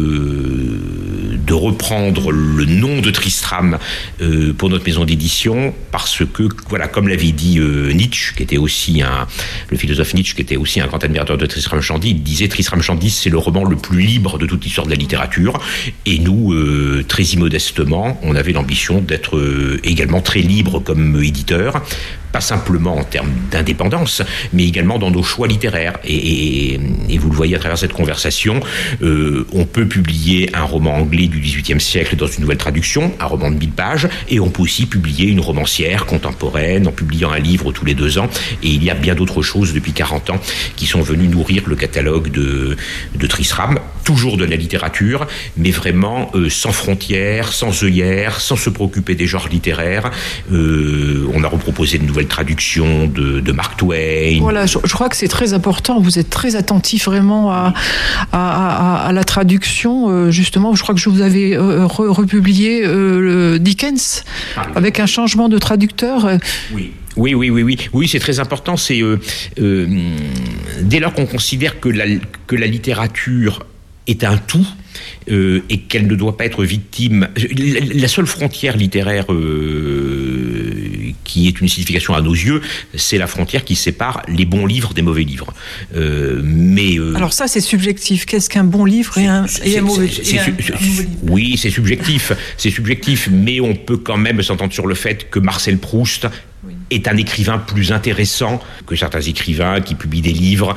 de de reprendre le nom de Tristram euh, pour notre maison d'édition, parce que voilà, comme l'avait dit euh, Nietzsche, qui était aussi un le philosophe Nietzsche, qui était aussi un grand admirateur de Tristram Shandy, il disait Tristram Shandy, c'est le roman le plus libre de toute l'histoire de la littérature. Et nous, euh, très immodestement, on avait l'ambition d'être euh, également très libre comme éditeur, pas simplement en termes d'indépendance, mais également dans nos choix littéraires. Et, et, et vous le voyez à travers cette conversation, euh, on peut publier un roman anglais du dix-huitième siècle dans une nouvelle traduction, un roman de mille pages, et on peut aussi publier une romancière contemporaine en publiant un livre tous les deux ans. Et il y a bien d'autres choses depuis quarante ans qui sont venues nourrir le catalogue de, de Tristram, toujours de la littérature, mais vraiment euh, sans frontières, sans œillères, sans se préoccuper des genres littéraires. Euh, on a reproposé de nouvelles traductions de, de Mark Twain. Voilà, je, je crois que c'est très important. Vous êtes très attentif vraiment à, à, à, à la traduction. Euh, justement, je crois que je vous avais euh, re, republié euh, le Dickens ah, oui. avec un changement de traducteur. Oui. Oui, oui, oui, oui, oui, c'est très important. C'est euh, euh, dès lors qu'on considère que la, que la littérature est un tout euh, et qu'elle ne doit pas être victime. La, la seule frontière littéraire euh, qui est une signification à nos yeux, c'est la frontière qui sépare les bons livres des mauvais livres. Euh, mais euh, alors ça, c'est subjectif. Qu'est-ce qu'un bon livre et un, et un mauvais, c'est, c'est, et un, c'est, un mauvais livre? Oui, c'est subjectif, c'est subjectif, mais on peut quand même s'entendre sur le fait que Marcel Proust oui. est un écrivain plus intéressant que certains écrivains qui publient des livres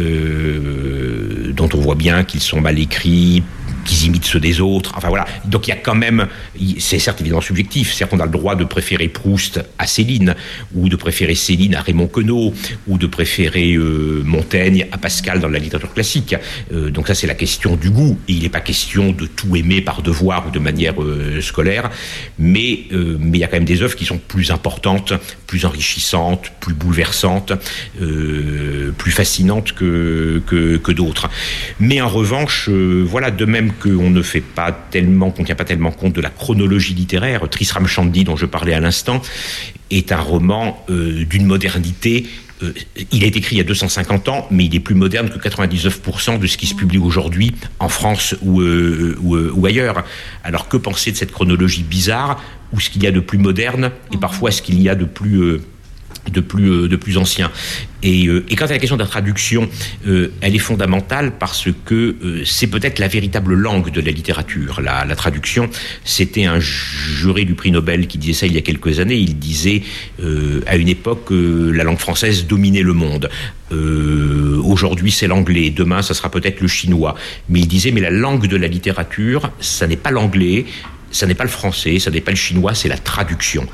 euh, dont on voit bien qu'ils sont mal écrits, qu'ils imitent ceux des autres. Enfin voilà. Donc il y a quand même, c'est certes évidemment subjectif, c'est-à-dire qu'on a le droit de préférer Proust à Céline, ou de préférer Céline à Raymond Queneau, ou de préférer euh, Montaigne à Pascal dans la littérature classique. Euh, donc ça c'est la question du goût. Et il n'est pas question de tout aimer par devoir ou de manière euh, scolaire, mais euh, mais il y a quand même des œuvres qui sont plus importantes, plus enrichissantes, plus bouleversantes, euh, plus fascinantes que que, que d'autres. Mais en revanche, euh, voilà, de même qu'on ne fait pas tellement, qu'on ne tient pas tellement compte de la chronologie littéraire. Tristram Shandy, dont je parlais à l'instant, est un roman euh, d'une modernité. Euh, il a été écrit il y a deux cent cinquante ans, mais il est plus moderne que quatre-vingt-dix-neuf pour cent de ce qui se publie aujourd'hui en France ou, euh, ou, euh, ou ailleurs. Alors que penser de cette chronologie bizarre, ou ce qu'il y a de plus moderne, et parfois ce qu'il y a de plus... Euh, de plus de plus ancien. Et, euh, et quant à la question de la traduction, euh, elle est fondamentale parce que euh, c'est peut-être la véritable langue de la littérature. La, la traduction, c'était un juré du prix Nobel qui disait ça il y a quelques années. Il disait euh, à une époque euh, la langue française dominait le monde. Euh, aujourd'hui c'est l'anglais, demain ça sera peut-être le chinois. Mais il disait mais la langue de la littérature, ça n'est pas l'anglais, ça n'est pas le français, ça n'est pas le chinois, c'est la traduction.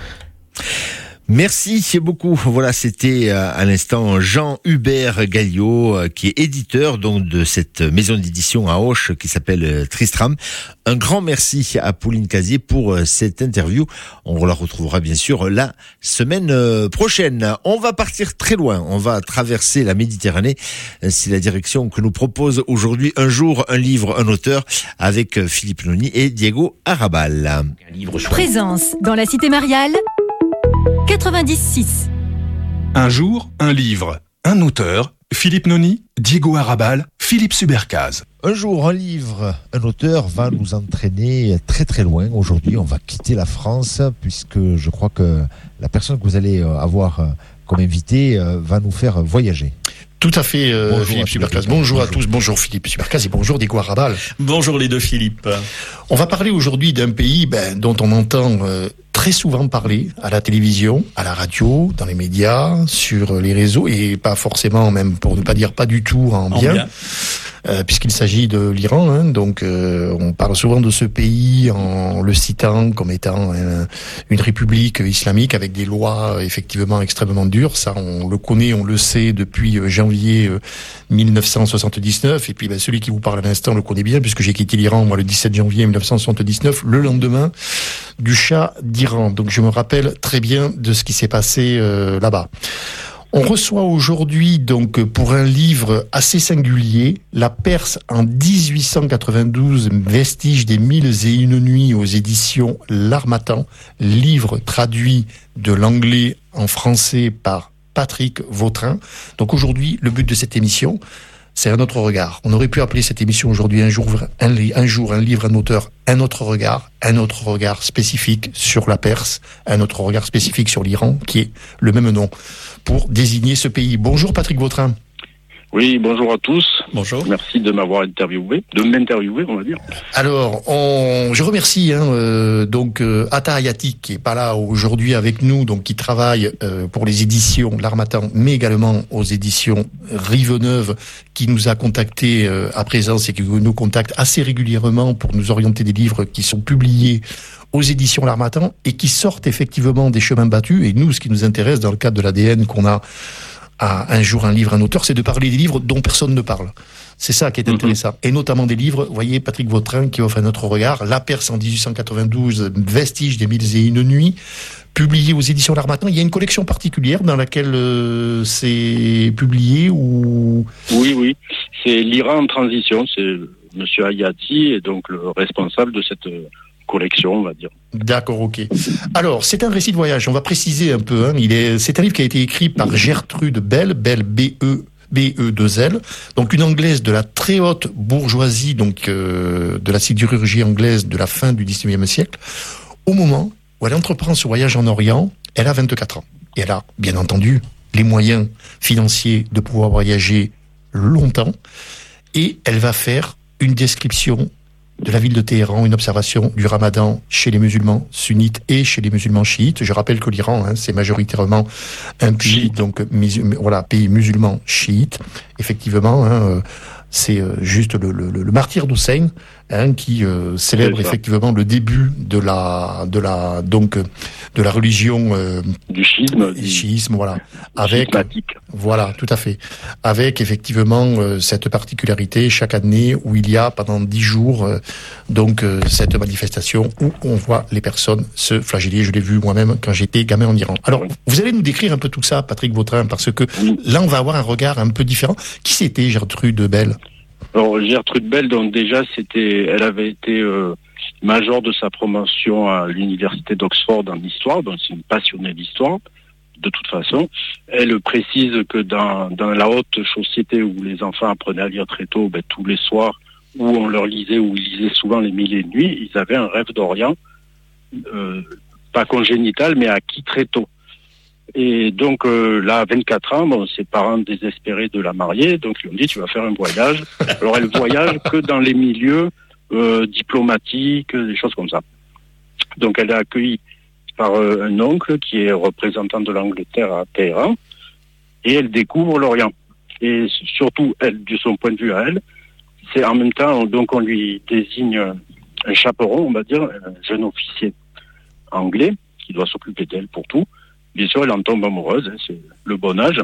Merci beaucoup. Voilà, c'était à l'instant Jean-Hubert Galliot, qui est éditeur donc de cette maison d'édition à Auch qui s'appelle Tristram. Un grand merci à Pauline Casier pour cette interview. On la retrouvera bien sûr la semaine prochaine. On va partir très loin. On va traverser la Méditerranée. C'est la direction que nous propose aujourd'hui Un jour, un livre, un auteur avec Philippe Noni et Diego Arrabal. Un livre sur... Présence dans la cité mariale quatre-vingt-dix six. Un jour, un livre, un auteur, Philippe Noni, Diego Arrabal, Philippe Subercaz. Un jour, un livre, un auteur va nous entraîner très très loin. Aujourd'hui, on va quitter la France puisque je crois que la personne que vous allez avoir comme invité va nous faire voyager. Tout à fait, euh, Philippe Subercaz. Bonjour à tous, bonjour Philippe Subercaz et bonjour Diego Arrabal. Bonjour les deux Philippe. On va parler aujourd'hui d'un pays ben, dont on entend euh, très souvent parlé à la télévision, à la radio, dans les médias, sur les réseaux, et pas forcément, même pour ne pas dire pas du tout en, en bien. bien. Euh, puisqu'il s'agit de l'Iran, hein, donc euh, on parle souvent de ce pays en le citant comme étant euh, une république islamique avec des lois euh, effectivement extrêmement dures. Ça, on le connaît, on le sait depuis euh, janvier euh, mille neuf cent soixante-dix-neuf. Et puis ben, celui qui vous parle à l'instant le connaît bien, puisque j'ai quitté l'Iran moi le dix-sept janvier mille neuf cent soixante-dix-neuf, le lendemain du Shah d'Iran. Donc je me rappelle très bien de ce qui s'est passé euh, là-bas. On reçoit aujourd'hui, donc, pour un livre assez singulier, La Perse en dix-huit cent quatre-vingt-douze, Vestiges des Mille et Une Nuits aux éditions L'Harmattan, livre traduit de l'anglais en français par Patrick Vautrin. Donc aujourd'hui, le but de cette émission, c'est un autre regard. On aurait pu appeler cette émission aujourd'hui un jour, un, un jour, un livre, un auteur, un autre regard, un autre regard spécifique sur la Perse, un autre regard spécifique sur l'Iran, qui est le même nom, pour désigner ce pays. Bonjour Patrick Vautrin. Oui, bonjour à tous. Bonjour. Merci de m'avoir interviewé, de m'interviewer, on va dire. Alors, on, je remercie hein, euh, donc euh, Atta Hayati qui est pas là aujourd'hui avec nous, donc qui travaille euh, pour les éditions L'Harmattan, mais également aux éditions Rive-Neuve, qui nous a contactés euh, à présence et qui nous contacte assez régulièrement pour nous orienter des livres qui sont publiés aux éditions L'Harmattan et qui sortent effectivement des chemins battus. Et nous, ce qui nous intéresse dans le cadre de l'A D N qu'on a à un jour un livre, un auteur, c'est de parler des livres dont personne ne parle. C'est ça qui est intéressant. Mm-hmm. Et notamment des livres, vous voyez, Patrick Vautrin qui offre un autre regard, La Perse en dix-huit cent quatre-vingt-douze, Vestiges des Mille et Une Nuits, publié aux éditions L'Harmattan. Il y a une collection particulière dans laquelle euh, c'est publié ou... Oui, oui. C'est l'Iran en transition. C'est Monsieur Hayati et donc le responsable de cette collection, on va dire. D'accord, ok. Alors, c'est un récit de voyage. On va préciser un peu. Hein. Il est, c'est un livre qui a été écrit par Gertrude Bell, Bell B E B E deux L, donc une anglaise de la très haute bourgeoisie, donc euh, de la sidérurgie anglaise de la fin du dix-neuvième siècle. Au moment où elle entreprend ce voyage en Orient, elle a vingt-quatre ans. Et elle a, bien entendu, les moyens financiers de pouvoir voyager longtemps. Et elle va faire une description de la ville de Téhéran, une observation du Ramadan chez les musulmans sunnites et chez les musulmans chiites. Je rappelle que l'Iran, hein, c'est majoritairement un pays, donc musul- voilà, pays musulman chiite. Effectivement, hein, c'est juste le, le, le martyr d'Hussein, hein, qui euh, célèbre effectivement le début de la, de la, donc de la religion euh, du schisme, du schisme, voilà, avec, voilà, tout à fait, avec effectivement euh, cette particularité chaque année où il y a pendant dix jours, euh, donc euh, cette manifestation où on voit les personnes se flageller. Je l'ai vu moi-même quand j'étais gamin en Iran. Alors, vous allez nous décrire un peu tout ça, Patrick Vautrin, parce que là, on va avoir un regard un peu différent. Qui c'était Gertrude Bell? Alors, Gertrude Bell, donc déjà, c'était, elle avait été euh, major de sa promotion à l'université d'Oxford en histoire, donc c'est une passionnée d'histoire. De toute façon, elle précise que dans, dans la haute société où les enfants apprenaient à lire très tôt, ben, tous les soirs, où on leur lisait, où ils lisaient souvent les Mille et Une Nuits, ils avaient un rêve d'Orient, euh, pas congénital, mais acquis très tôt. Et donc euh, là, à vingt-quatre ans, bon, ses parents désespérés de la marier, donc ils lui ont dit tu vas faire un voyage. Alors elle voyage que dans les milieux euh, diplomatiques, des choses comme ça. Donc elle est accueillie par euh, un oncle qui est représentant de l'Angleterre à Téhéran, et elle découvre l'Orient. Et surtout, elle, de son point de vue à elle, c'est en même temps, donc on lui désigne un chaperon, on va dire, un jeune officier anglais qui doit s'occuper d'elle pour tout. Bien sûr, elle en tombe amoureuse, hein, c'est le bon âge.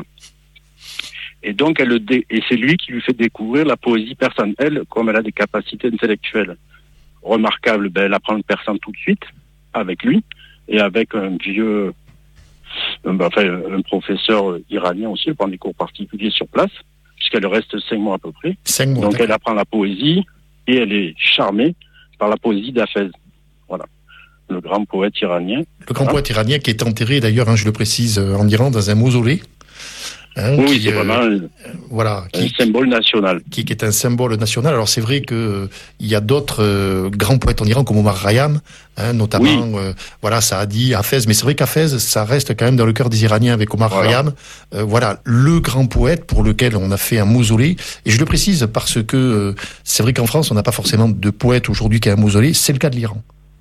Et donc, elle le dé... et c'est lui qui lui fait découvrir la poésie persane. Elle, comme elle a des capacités intellectuelles remarquables, ben, elle apprend le persan tout de suite, avec lui, et avec un vieux, un, enfin, un professeur iranien aussi, elle prend des cours particuliers sur place, puisqu'elle reste cinq mois à peu près. Cinq mois. Donc, d'accord. Elle apprend la poésie, et elle est charmée par la poésie d'Hafez. Voilà. Le grand poète iranien. Le grand hein poète iranien qui est enterré d'ailleurs, hein, je le précise, en Iran, dans un mausolée. Hein, oui, qui, c'est vraiment euh, un, voilà, un qui, symbole national. Qui, qui est un symbole national. Alors c'est vrai que euh, il y a d'autres euh, grands poètes en Iran, comme Omar Khayyam, hein, notamment. Oui. Euh, voilà, ça a dit Hafez, mais c'est vrai qu'Hafez, ça reste quand même dans le cœur des Iraniens avec Omar voilà. Khayyam. Euh, voilà, le grand poète pour lequel on a fait un mausolée. Et je le précise parce que euh, c'est vrai qu'en France, on n'a pas forcément de poète aujourd'hui qui a un mausolée. C'est le cas de l'Iran.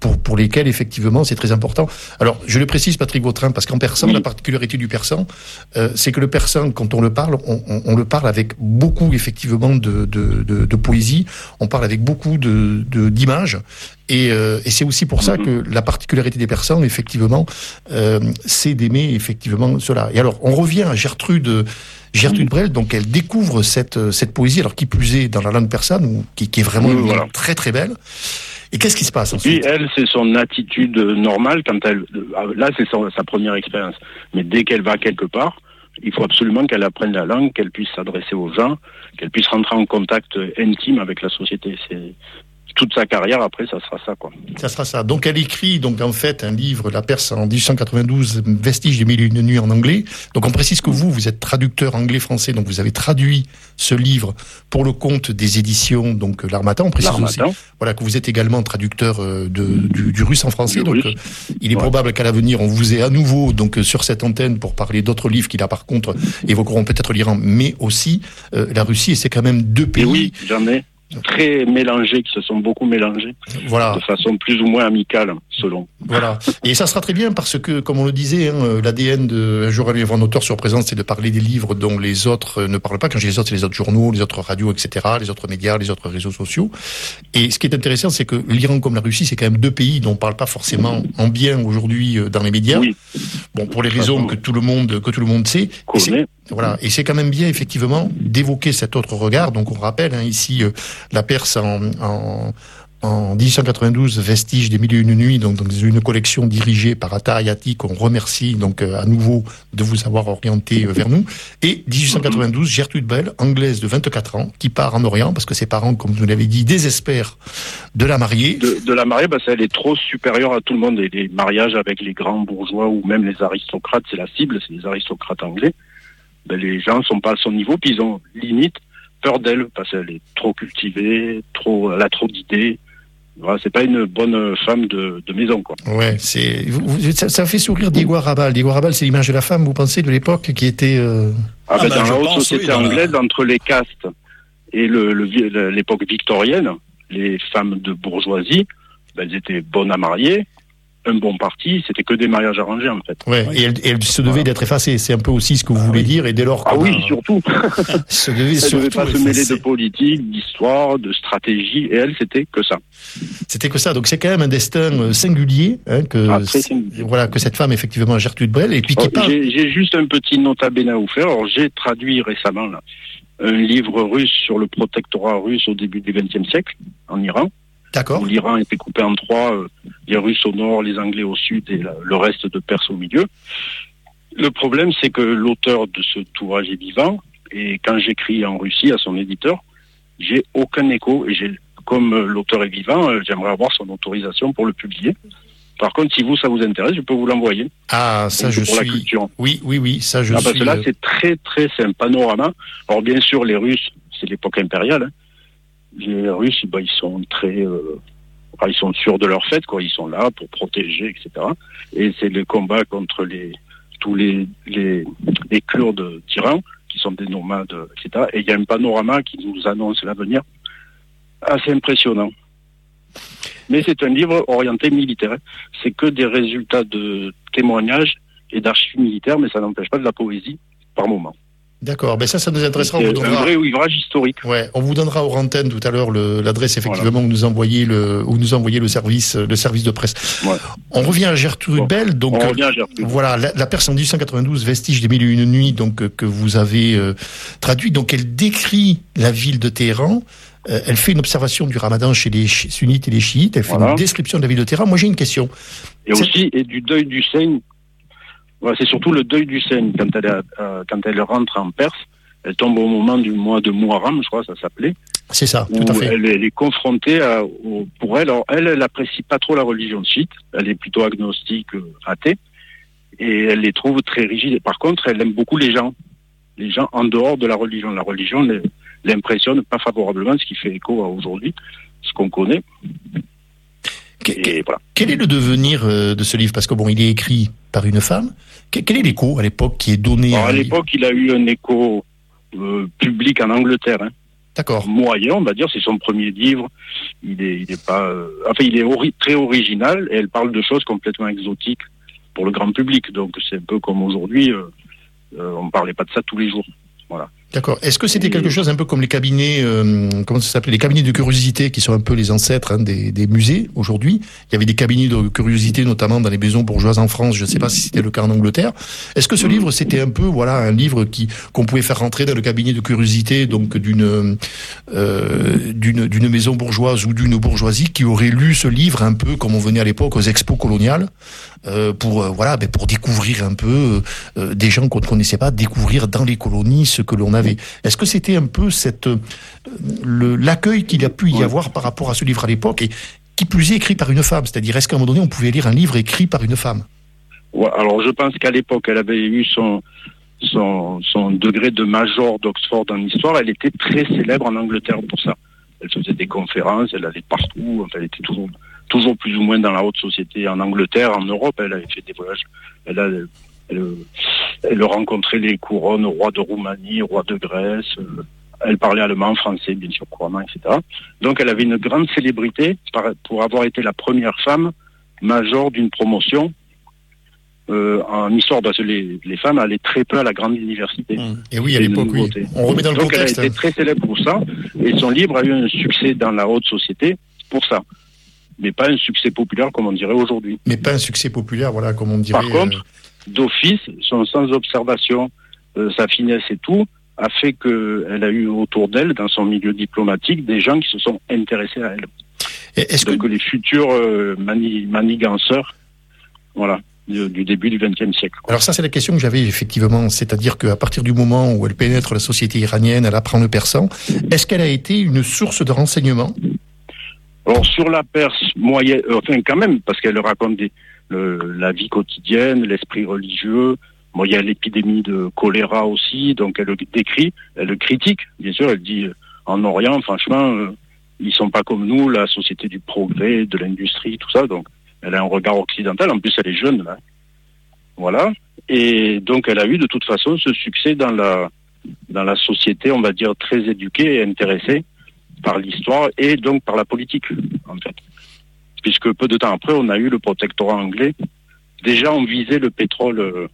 pour, pour lesquels, effectivement, c'est très important. Alors, je le précise, Patrick Vautrin, parce qu'en persan, oui. la particularité du persan, euh, c'est que le persan, quand on le parle, on, on, on le parle avec beaucoup, effectivement, de, de, de, de poésie, on parle avec beaucoup de, de, d'images, et, euh, et c'est aussi pour ça que la particularité des persans, effectivement, euh, c'est d'aimer, effectivement, cela. Et alors, on revient à Gertrude, Gertrude Brel, donc elle découvre cette, cette poésie, alors qui plus est dans la langue persane, ou, qui, qui est vraiment oui, voilà. très très belle. Et qu'est-ce qui se passe ensuite ? Puis elle, c'est son attitude normale quand elle. Là, c'est son, sa première expérience. Mais dès qu'elle va quelque part, il faut absolument qu'elle apprenne la langue, qu'elle puisse s'adresser aux gens, qu'elle puisse rentrer en contact intime avec la société. C'est toute sa carrière après, ça sera ça, quoi. Ça sera ça. Donc elle écrit, donc en fait, un livre, La Perse en dix-huit cent quatre-vingt-douze, Vestiges des mille et une nuits en anglais. Donc on précise que vous, vous êtes traducteur anglais-français, donc vous avez traduit ce livre pour le compte des éditions, donc l'Harmattan. On précise L'Harmattan. aussi, voilà, que vous êtes également traducteur de, du, du russe en français. Du donc russe. Euh, il est ouais. probable qu'à l'avenir, on vous ait à nouveau donc sur cette antenne pour parler d'autres livres qui là par contre évoqueront peut-être l'Iran, mais aussi euh, la Russie. Et c'est quand même deux pays. Et oui, jamais. Très mélangés, qui se sont beaucoup mélangés, voilà. de façon plus ou moins amicale, selon. Voilà. Et ça sera très bien parce que, comme on le disait, hein, l'A D N de Un jour à lui avoir un auteur sur Présence, c'est de parler des livres dont les autres ne parlent pas. Quand je dis les autres, c'est les autres journaux, les autres radios, et cetera, les autres médias, les autres réseaux sociaux. Et ce qui est intéressant, c'est que l'Iran comme la Russie, c'est quand même deux pays dont on parle pas forcément en bien aujourd'hui dans les médias. Oui. Bon, pour les raisons que tout le monde, que tout le monde sait. Et c'est, voilà. Et c'est quand même bien, effectivement, d'évoquer cet autre regard. Donc, on rappelle, hein, ici, euh, La Perse en, en, en dix-huit cent quatre-vingt-douze, Vestiges des mille et une nuits, donc dans une collection dirigée par Atta Hayati, qu'on remercie donc euh, à nouveau de vous avoir orienté euh, vers nous. Et dix-huit cent quatre-vingt-douze, Gertrude Bell, anglaise de vingt-quatre ans, qui part en Orient, parce que ses parents, comme vous l'avez dit, désespèrent de la marier. De, de la marier, parce qu'elle est trop supérieure à tout le monde. Et les mariages avec les grands bourgeois ou même les aristocrates, c'est la cible, c'est les aristocrates anglais. Ben, les gens sont pas à son niveau, puis ils ont limite peur d'elle, parce qu'elle est trop cultivée, trop, elle a trop d'idées. Voilà, c'est pas une bonne femme de, de maison, quoi. Ouais, c'est, vous, vous, ça, ça fait sourire Diego Arrabal. Diego Arrabal, c'est l'image de la femme, vous pensez, de l'époque, qui était, euh... Ah, ben, ah, dans ben, la haute pense, société oui, anglaise, la... entre les castes et le, le, l'époque victorienne, les femmes de bourgeoisie, ben, elles étaient bonnes à marier. Un bon parti, c'était que des mariages arrangés, en fait. Ouais, et elle, elle se devait voilà. d'être effacée. C'est un peu aussi ce que vous ah, voulez oui. dire, et dès lors. Ah oui, a... surtout. se devait elle surtout ne devait pas effacer. se mêler de politique, d'histoire, de stratégie, et elle, c'était que ça. C'était que ça. Donc c'est quand même un destin singulier, hein, que, ah, très singulier. Voilà, que cette femme, effectivement, Gertrude Brel, et puis qui Alors, parle. J'ai, j'ai juste un petit nota bene à vous faire. Alors, j'ai traduit récemment, là, un livre russe sur le protectorat russe au début du vingtième siècle, en Iran. D'accord. Où l'Iran était coupé en trois, euh, les Russes au nord, les Anglais au sud et la, le reste de Perse au milieu. Le problème, c'est que l'auteur de cet ouvrage est vivant, et quand j'écris en Russie à son éditeur, j'ai aucun écho, et j'ai, comme euh, l'auteur est vivant, euh, j'aimerais avoir son autorisation pour le publier. Par contre, si vous, ça vous intéresse, je peux vous l'envoyer. Ah, ça, donc, je pour suis... la culture. Oui, oui, oui, ça, je ah, suis... Parce que là, c'est très, très, c'est un panorama. Alors, bien sûr, les Russes, c'est l'époque impériale, hein. Les Russes, bah, ils sont très, euh, enfin, ils sont sûrs de leur fait, quoi. Ils sont là pour protéger, et cetera. Et c'est le combat contre les tous les les, les Kurdes tyrans qui sont des nomades, et cetera. Et il y a un panorama qui nous annonce l'avenir assez impressionnant. Mais c'est un livre orienté militaire. C'est que des résultats de témoignages et d'archives militaires, mais ça n'empêche pas de la poésie par moment. D'accord, ben ça, ça nous intéressera. C'est on vous donnera... un vrai ouvrage historique. Ouais, on vous donnera hors antenne tout à l'heure le, l'adresse effectivement voilà. où nous envoyez le où nous envoyez le service le service de presse. Ouais. On revient à Gertrude bon. Bell, donc on revient à Gertrude. Euh, voilà la, la Perse en dix-huit cent quatre-vingt-douze, Vestiges des mille et une nuits, donc euh, que vous avez euh, traduit. Donc elle décrit la ville de Téhéran. Euh, elle fait une observation du Ramadan chez les chi- sunnites et les chiites. Elle fait voilà. une description de la ville de Téhéran. Moi, j'ai une question. Et C'est... aussi et du deuil du Seigne. Voilà, c'est surtout le deuil du Seigne quand elle a, euh, quand elle rentre en Perse. Elle tombe au moment du mois de Muharram, je crois, ça s'appelait. C'est ça, tout à fait. Elle, elle est confrontée à, au, pour elle. Alors, elle, elle apprécie pas trop la religion chiite. Elle est plutôt agnostique, euh, athée. Et elle les trouve très rigides. Par contre, elle aime beaucoup les gens. Les gens en dehors de la religion. La religion l'impressionne pas favorablement, ce qui fait écho à aujourd'hui, ce qu'on connaît. Et voilà. Quel est le devenir de ce livre ? Parce que bon, il est écrit par une femme. Quel est l'écho à l'époque qui est donné ? Alors, à l'époque, il a eu un écho Euh, public en Angleterre, hein. D'accord. Moyen, on va dire, c'est son premier livre. Il est, il est pas, euh, enfin, il est ori- très original et elle parle de choses complètement exotiques pour le grand public. Donc, c'est un peu comme aujourd'hui, euh, euh, on parlait pas de ça tous les jours. Voilà. D'accord. Est-ce que c'était quelque chose un peu comme les cabinets, euh, comment ça s'appelait, les cabinets de curiosité qui sont un peu les ancêtres hein, des, des musées aujourd'hui? Il y avait des cabinets de curiosité, notamment dans les maisons bourgeoises en France. Je ne sais pas si c'était le cas en Angleterre. Est-ce que ce livre, c'était un peu, voilà, un livre qui qu'on pouvait faire rentrer dans le cabinet de curiosité, donc d'une euh, d'une d'une maison bourgeoise ou d'une bourgeoisie qui aurait lu ce livre un peu comme on venait à l'époque aux expos coloniales euh, pour euh, voilà, ben, pour découvrir un peu euh, des gens qu'on ne connaissait pas, découvrir dans les colonies ce que l'on avait. Est-ce que c'était un peu cette euh, le, l'accueil qu'il a pu y avoir par rapport à ce livre à l'époque, et qui plus est écrit par une femme, c'est-à-dire est-ce qu'à un moment donné on pouvait lire un livre écrit par une femme? Ouais, alors je pense qu'à l'époque elle avait eu son son son degré de major d'Oxford en histoire. Elle était très célèbre en Angleterre pour ça. Elle faisait des conférences, elle allait partout. Enfin, elle était toujours toujours plus ou moins dans la haute société en Angleterre, en Europe. Elle avait fait des voyages. Elle a Elle, elle rencontrait les couronnes, roi de Roumanie, roi de Grèce. Elle parlait allemand, français, bien sûr, couramment, et cetera. Donc, elle avait une grande célébrité pour avoir été la première femme major d'une promotion euh, en histoire, parce que les, les femmes allaient très peu à la grande université. Mmh. Et oui, à l'époque, oui. On remet dans le Donc, contexte. Elle a été très célèbre pour ça, et son livre a eu un succès dans la haute société pour ça. Mais pas un succès populaire, comme on dirait aujourd'hui. Mais pas un succès populaire, voilà, comme on dirait. Par contre, euh... d'office, son sans observation, euh, sa finesse et tout, a fait qu'elle a eu autour d'elle, dans son milieu diplomatique, des gens qui se sont intéressés à elle. Et est-ce Donc que les futurs euh, mani- maniganceurs, voilà, du, du début du vingtième siècle. Alors ça, c'est la question que j'avais effectivement, c'est-à-dire qu'à partir du moment où elle pénètre la société iranienne, elle apprend le persan, est-ce qu'elle a été une source de renseignement? Alors sur la Perse moyenne, euh, enfin quand même, parce qu'elle raconte des, le, la vie quotidienne, l'esprit religieux. Bon, il y a l'épidémie de choléra aussi, donc elle le décrit, elle le critique, bien sûr. Elle dit euh, en Orient, franchement, euh, ils sont pas comme nous, la société du progrès, de l'industrie, tout ça. Donc elle a un regard occidental. En plus, elle est jeune, là. Voilà. Et donc elle a eu de toute façon ce succès dans la dans la société, on va dire très éduquée et intéressée par l'histoire et donc par la politique, en fait. Puisque peu de temps après, on a eu le protectorat anglais. Déjà, on visait le pétrole euh,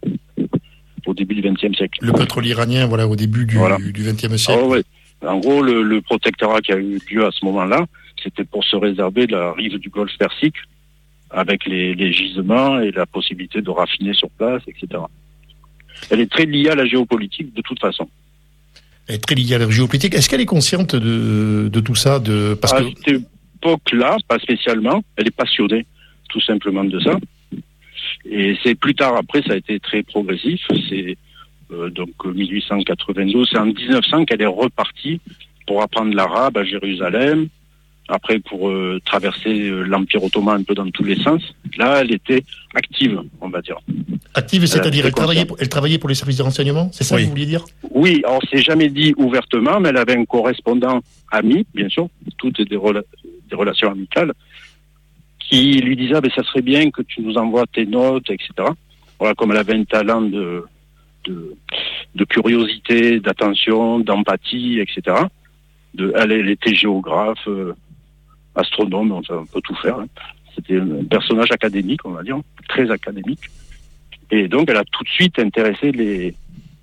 au début du vingtième siècle. Le pétrole iranien, voilà, au début du, voilà. du vingtième siècle. Ah ouais. En gros, le, le protectorat qui a eu lieu à ce moment-là, c'était pour se réserver la rive du Golfe Persique, avec les, les gisements et la possibilité de raffiner sur place, et cetera. Elle est très liée à la géopolitique, de toute façon. Elle est très liée à la géopolitique. Est-ce qu'elle est consciente de, de tout ça de... Parce à que... cette époque-là, pas spécialement, elle est passionnée, tout simplement, de ça. Et c'est plus tard, après, ça a été très progressif. C'est euh, donc mille huit cent quatre-vingt-douze, c'est en dix-neuf cents qu'elle est repartie pour apprendre l'arabe à Jérusalem. Après, pour euh, traverser euh, l'Empire ottoman un peu dans tous les sens. Là, elle était active, on va dire. Active, c'est-à-dire elle, elle, travaillait pour, elle travaillait pour les services de renseignement, c'est ça oui. que vous vouliez dire? Oui, alors c'est jamais dit ouvertement, mais elle avait un correspondant ami, bien sûr, toutes des, rela- des relations amicales, qui lui disait ah, ben, ça serait bien que tu nous envoies tes notes, et cetera. Voilà, comme elle avait un talent de, de, de curiosité, d'attention, d'empathie, et cetera. De, elle, elle était géographe, euh, astronome, enfin, on peut tout faire. Hein. C'était un personnage académique, on va dire, très académique. Et donc, elle a tout de suite intéressé les,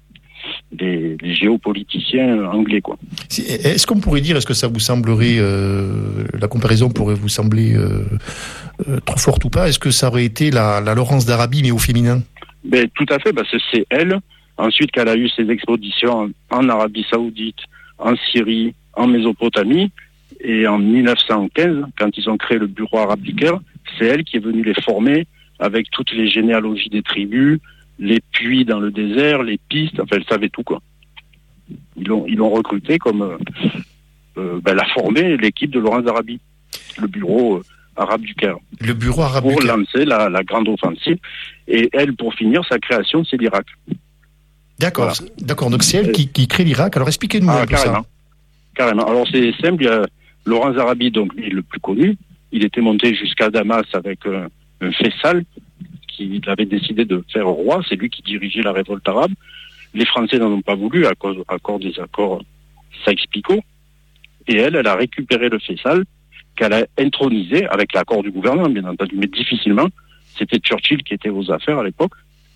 les, les géopoliticiens anglais, quoi. Est-ce qu'on pourrait dire, est-ce que ça vous semblerait, euh, la comparaison pourrait vous sembler euh, euh, trop forte ou pas? Est-ce que ça aurait été la, la Laurence d'Arabie, mais au féminin? Ben, tout à fait, parce que c'est elle, ensuite qu'elle a eu ses expéditions en, en Arabie Saoudite, en Syrie, en Mésopotamie, et en mille neuf cent quinze, quand ils ont créé le bureau arabe du Caire, c'est elle qui est venue les former avec toutes les généalogies des tribus, les puits dans le désert, les pistes, enfin elle savait tout, quoi. Ils l'ont, ils l'ont recruté comme euh, euh, ben, la formée l'équipe de Laurence d'Arabie, le bureau euh, arabe du Caire. Le bureau arabe pour du Caire. lancer la, la grande offensive. Et elle, pour finir, sa création, c'est l'Irak. D'accord, voilà. D'accord. Donc c'est elle qui, qui crée l'Irak. Alors expliquez-nous ah, un peu carrément. ça. Carrément. Alors c'est simple, il y a Laurence d'Arabie, donc lui le plus connu. Il était monté jusqu'à Damas avec euh, un Faisal qui avait décidé de faire roi. C'est lui qui dirigeait la révolte arabe. Les Français n'en ont pas voulu à cause, à cause des accords Sykes-Picot. Et elle, elle a récupéré le Faisal, qu'elle a intronisé avec l'accord du gouvernement, bien entendu, mais difficilement. C'était Churchill qui était aux affaires à l'époque.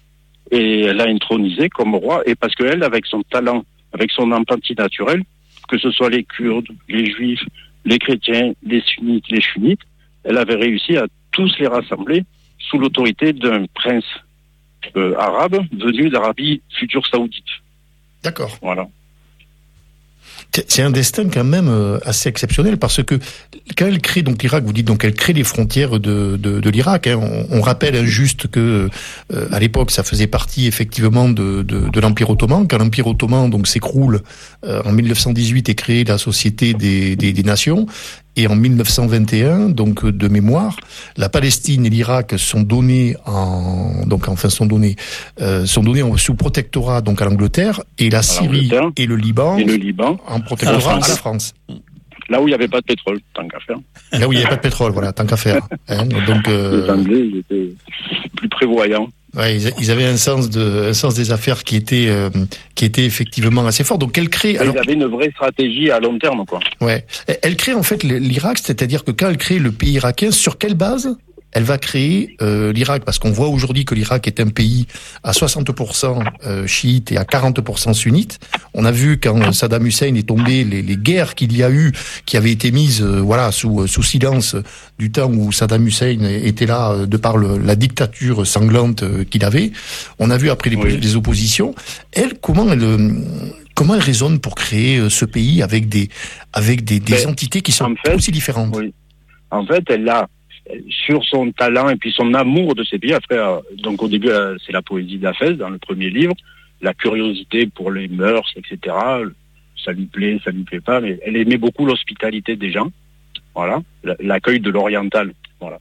Et elle l'a intronisé comme roi, et parce qu'elle, avec son talent, avec son empathie naturelle, que ce soit les Kurdes, les Juifs, les chrétiens, les sunnites, les sunnites, elle avait réussi à tous les rassembler sous l'autorité d'un prince euh, arabe venu d'Arabie future saoudite. D'accord. Voilà. C'est un destin quand même assez exceptionnel parce que quand elle crée donc l'Irak, vous dites donc elle crée les frontières de de, de l'Irak. Hein. On, on rappelle juste que euh, à l'époque ça faisait partie effectivement de de, de l'Empire ottoman. Quand l'Empire ottoman donc s'écroule euh, en mille neuf cent dix-huit est créée la Société des, des des Nations. Et en mille neuf cent vingt et un, donc de mémoire, la Palestine et l'Irak sont donnés en donc enfin sont donnés euh, sont donnés en, sous protectorat donc à l'Angleterre et la Syrie et le Liban et le Liban en protectorat à la France. Là où il n'y avait pas de pétrole, tant qu'à faire. Là où il n'y avait pas de pétrole, voilà, tant qu'à faire. Hein, donc euh, les Anglais ils étaient plus prévoyants. Ouais, ils, ils avaient un sens de un sens des affaires qui était euh, qui était effectivement assez fort. Donc elle crée. Alors, ils avaient une vraie stratégie à long terme, quoi. Ouais, elle crée en fait l'Irak, c'est-à-dire que quand elle crée le pays irakien, sur quelle base elle va créer euh, l'Irak? Parce qu'on voit aujourd'hui que l'Irak est un pays à soixante pour cent euh, chiite et à quarante pour cent sunnite. On a vu quand Saddam Hussein est tombé, les, les guerres qu'il y a eu, qui avaient été mises euh, voilà sous sous silence du temps où Saddam Hussein était là euh, de par le, la dictature sanglante euh, qu'il avait. On a vu après les, oui. les oppositions. Elle, comment elle euh, comment elle raisonne pour créer euh, ce pays avec des avec des, des ben, entités qui sont fait, aussi différentes? Oui. En fait, elle a sur son talent et puis son amour de ces pays. Après, euh, donc au début, euh, c'est la poésie d'Hafez dans le premier livre, la curiosité pour les mœurs, et cetera. Ça lui plaît, ça lui plaît pas, mais elle aimait beaucoup l'hospitalité des gens, voilà, l'accueil de l'oriental, voilà.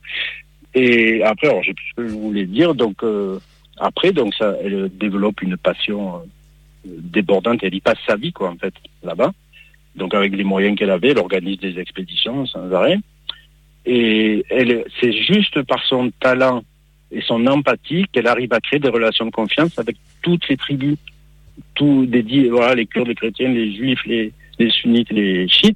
Et après, alors, je sais plus ce que je voulais dire. Donc euh, après, donc ça, elle développe une passion euh, débordante. Elle y passe sa vie, quoi, en fait, là-bas. Donc avec les moyens qu'elle avait, elle organise des expéditions sans arrêt. Et elle, c'est juste par son talent et son empathie qu'elle arrive à créer des relations de confiance avec toutes les tribus, tous des voilà, les Kurdes, les chrétiens, les Juifs, les, les sunnites, les chiites.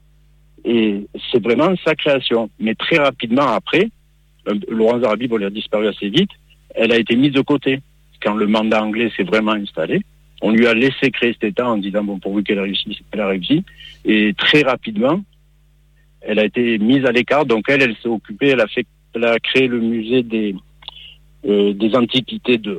Et c'est vraiment sa création. Mais très rapidement après, euh, Laurence Arabi, bon, elle a disparu assez vite. Elle a été mise de côté quand le mandat anglais s'est vraiment installé. On lui a laissé créer cet État en disant bon, pourvu qu'elle a réussi, elle a réussi. Et très rapidement, elle a été mise à l'écart, donc elle, elle s'est occupée, elle a fait, elle a créé le musée des euh, des antiquités de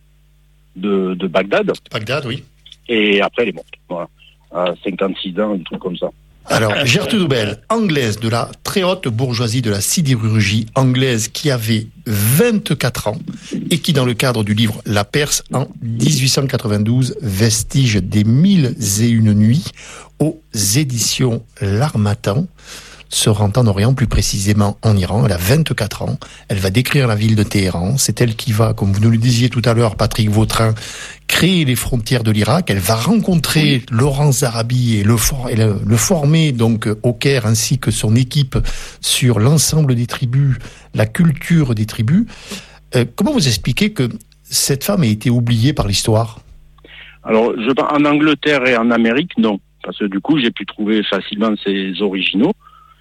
de, de Bagdad. Bagdad, oui. Et après, elle est morte, voilà, à cinquante-six ans, un truc comme ça. Alors, Gertrude Ubel, anglaise de la très haute bourgeoisie de la sidérurgie anglaise, qui avait vingt-quatre ans et qui, dans le cadre du livre La Perse, en dix-huit cent quatre-vingt-douze, Vestiges des mille et une nuits, aux éditions L'Harmattan, se rend en Orient, plus précisément en Iran. Elle a vingt-quatre ans. Elle va décrire la ville de Téhéran. C'est elle qui va, comme vous nous le disiez tout à l'heure, Patrick Vautrin, créer les frontières de l'Irak. Elle va rencontrer Laurence Arabi et le, for- et le, le former donc au Caire, ainsi que son équipe, sur l'ensemble des tribus, la culture des tribus. Euh, comment vous expliquez que cette femme a été oubliée par l'histoire? Alors, je, en Angleterre et en Amérique, non. Parce que du coup, j'ai pu trouver facilement ses originaux.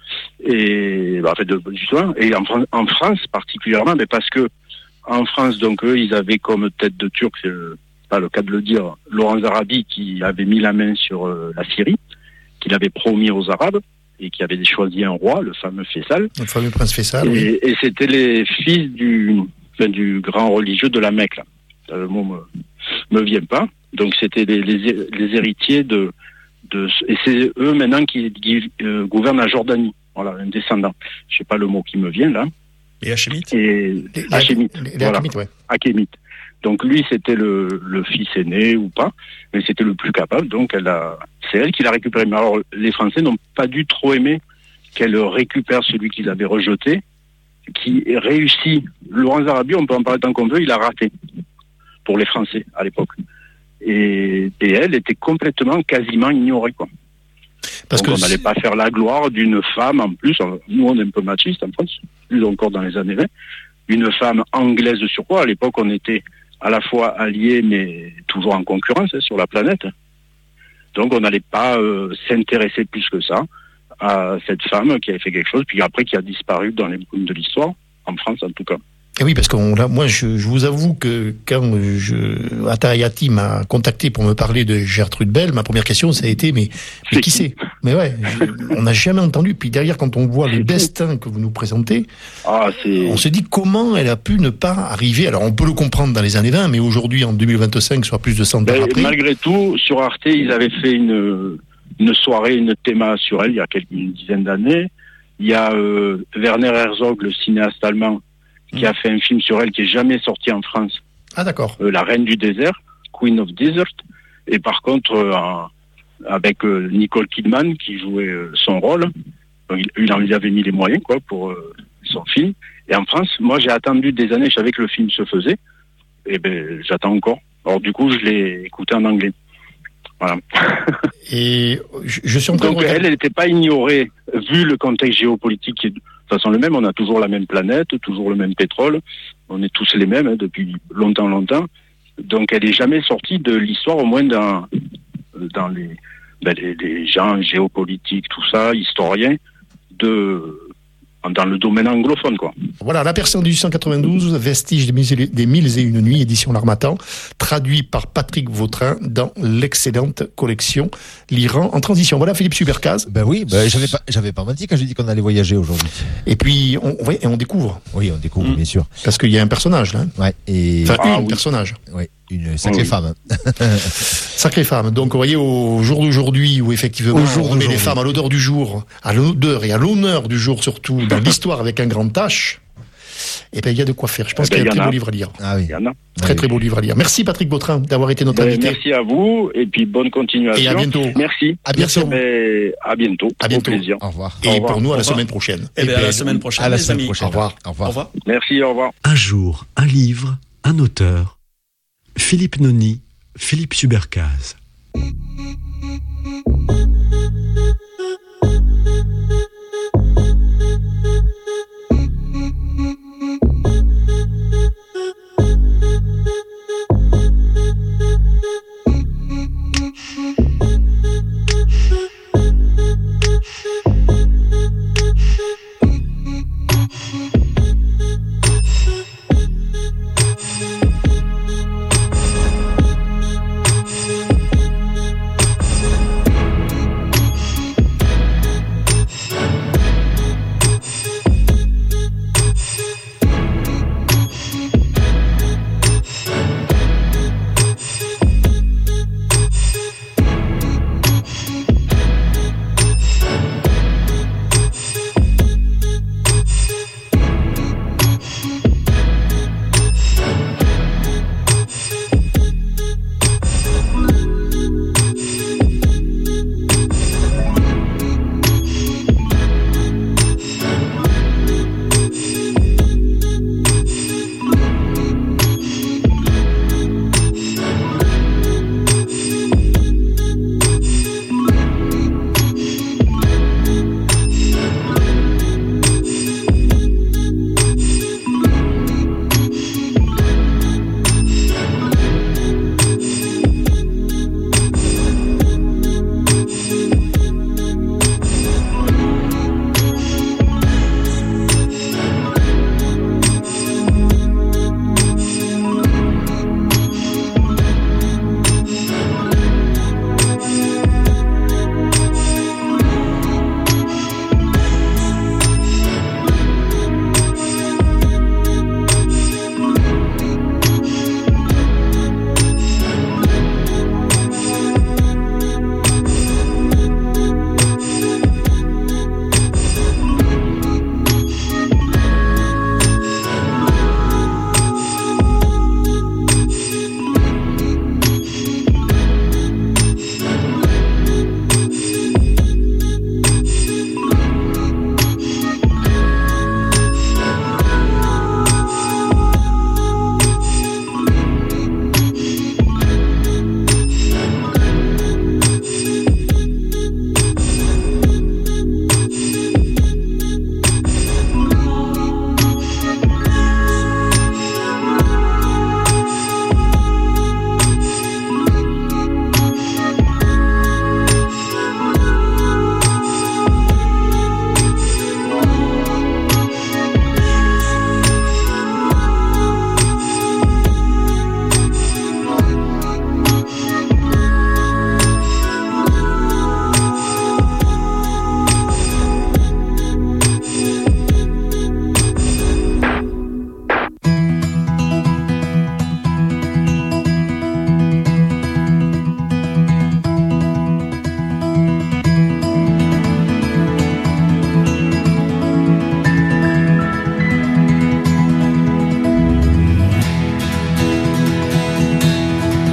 Et, bah, en fait, de, justement, et en, en France particulièrement, mais parce que en France, donc, eux, ils avaient comme tête de turc, c'est pas le cas de le dire, Laurence Arabi, qui avait mis la main sur euh, la Syrie, qu'il avait promis aux Arabes, et qui avait choisi un roi, le fameux Faisal. Le fameux prince Faisal, et, oui. Et c'était les fils du, enfin, du grand religieux de la Mecque, là. Le mot me, me vient pas. Donc, c'était les, les, les héritiers de, de, et c'est eux maintenant qui, qui euh, gouvernent la Jordanie. Voilà, un descendant. Je sais pas le mot qui me vient là. Les Hachémites. Et les, Hachémites. Les, les voilà. Hachémites, ouais. Hachémites. Donc lui, c'était le, le fils aîné ou pas, mais c'était le plus capable. Donc elle a, c'est elle qui l'a récupéré. Mais alors les Français n'ont pas dû trop aimer qu'elle récupère celui qu'ils avaient rejeté, qui réussit. Laurence Arabi, on peut en parler tant qu'on veut, il a raté pour les Français à l'époque. Et, et elle était complètement, quasiment ignorée, quoi. Parce Donc que on n'allait pas faire la gloire d'une femme, en plus, nous on est un peu machiste en France, plus encore dans les années vingt, une femme anglaise de surcroît. À l'époque, on était à la fois alliés, mais toujours en concurrence hein, sur la planète. Donc on n'allait pas euh, s'intéresser plus que ça à cette femme qui avait fait quelque chose, puis après qui a disparu dans les bouquins de l'histoire, en France en tout cas. Et oui, parce que moi, je, je vous avoue que quand je, Atayati m'a contacté pour me parler de Gertrude Bell, ma première question, ça a été, mais, mais qui c'est? Mais ouais, je, on n'a jamais entendu. Puis derrière, quand on voit le destin que vous nous présentez, ah, c'est... on se dit comment elle a pu ne pas arriver. Alors, on peut le comprendre dans les années vingt, mais aujourd'hui, en deux mille vingt-cinq, soit plus de cent ans ben, après. Malgré tout, sur Arte, ils avaient fait une, une soirée, une théma sur elle, il y a quelques, une dizaine d'années. Il y a euh, Werner Herzog, le cinéaste allemand, qui a fait un film sur elle qui est jamais sorti en France. Ah d'accord. Euh, La Reine du désert, Queen of Desert. Et par contre, euh, avec euh, Nicole Kidman qui jouait euh, son rôle, donc, il, il en lui avait mis les moyens quoi pour euh, son film. Et en France, moi j'ai attendu des années, je savais que le film se faisait. Et ben j'attends encore. Alors du coup, je l'ai écouté en anglais. Voilà. Et je, je suis en train Donc de elle, elle n'était pas ignorée vu le contexte géopolitique qui est de toute façon le même. On a toujours la même planète, toujours le même pétrole. On est tous les mêmes hein, depuis longtemps, longtemps. Donc elle n'est jamais sortie de l'histoire, au moins dans dans les, ben, les les gens géopolitiques, tout ça, historiens de dans le domaine anglophone, quoi. Voilà, La personne du cent quatre-vingt-douze, Vestiges des mille, des mille et une nuits, édition L'Harmattan, traduit par Patrick Vautrin dans l'excellente collection L'Iran en transition. Voilà Philippe Subercaz. Ben oui, ben j'avais pas, j'avais pas menti quand j'ai dit qu'on allait voyager aujourd'hui. Et puis, on, on, et on découvre. Oui, on découvre, mmh. bien sûr. Parce qu'il y a un personnage, là. Ouais, et... Enfin, ah, une oui. personnage. Oui, une sacrée oui. femme. Sacrée femme. Donc, vous voyez, au jour d'aujourd'hui, où effectivement, au jour on met les femmes à l'odeur du jour, à l'odeur et à l'honneur du jour surtout, dans l'histoire avec un grand H, et ben il y a de quoi faire. Je pense eh ben, qu'il y a un très a. beau livre à lire. Ah oui. Il y en a. Très oui. très beau livre à lire. Merci Patrick Vautrin d'avoir été notre Ben, invité. merci à vous et puis bonne continuation. Et à bientôt. Merci. À bientôt. Ben, à bientôt. À bientôt. Au plaisir. Au revoir. Et Au revoir. pour nous à la revoir. semaine prochaine. Eh bien, à la ben, semaine prochaine. À la les semaine amis. prochaine. Au revoir. Au revoir. Au revoir. Merci, au revoir. Un jour, un livre, un auteur. Philippe Noni, Philippe Subercaz.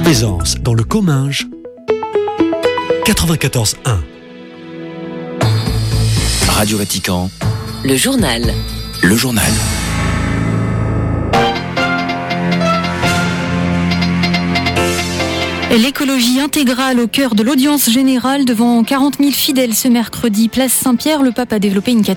Plaisance, dans le Comminges, quatre-vingt-quatorze un. Radio Vatican. Le journal. Le journal. L'écologie intégrale au cœur de l'audience générale devant quarante mille fidèles ce mercredi, place Saint-Pierre. Le pape a développé une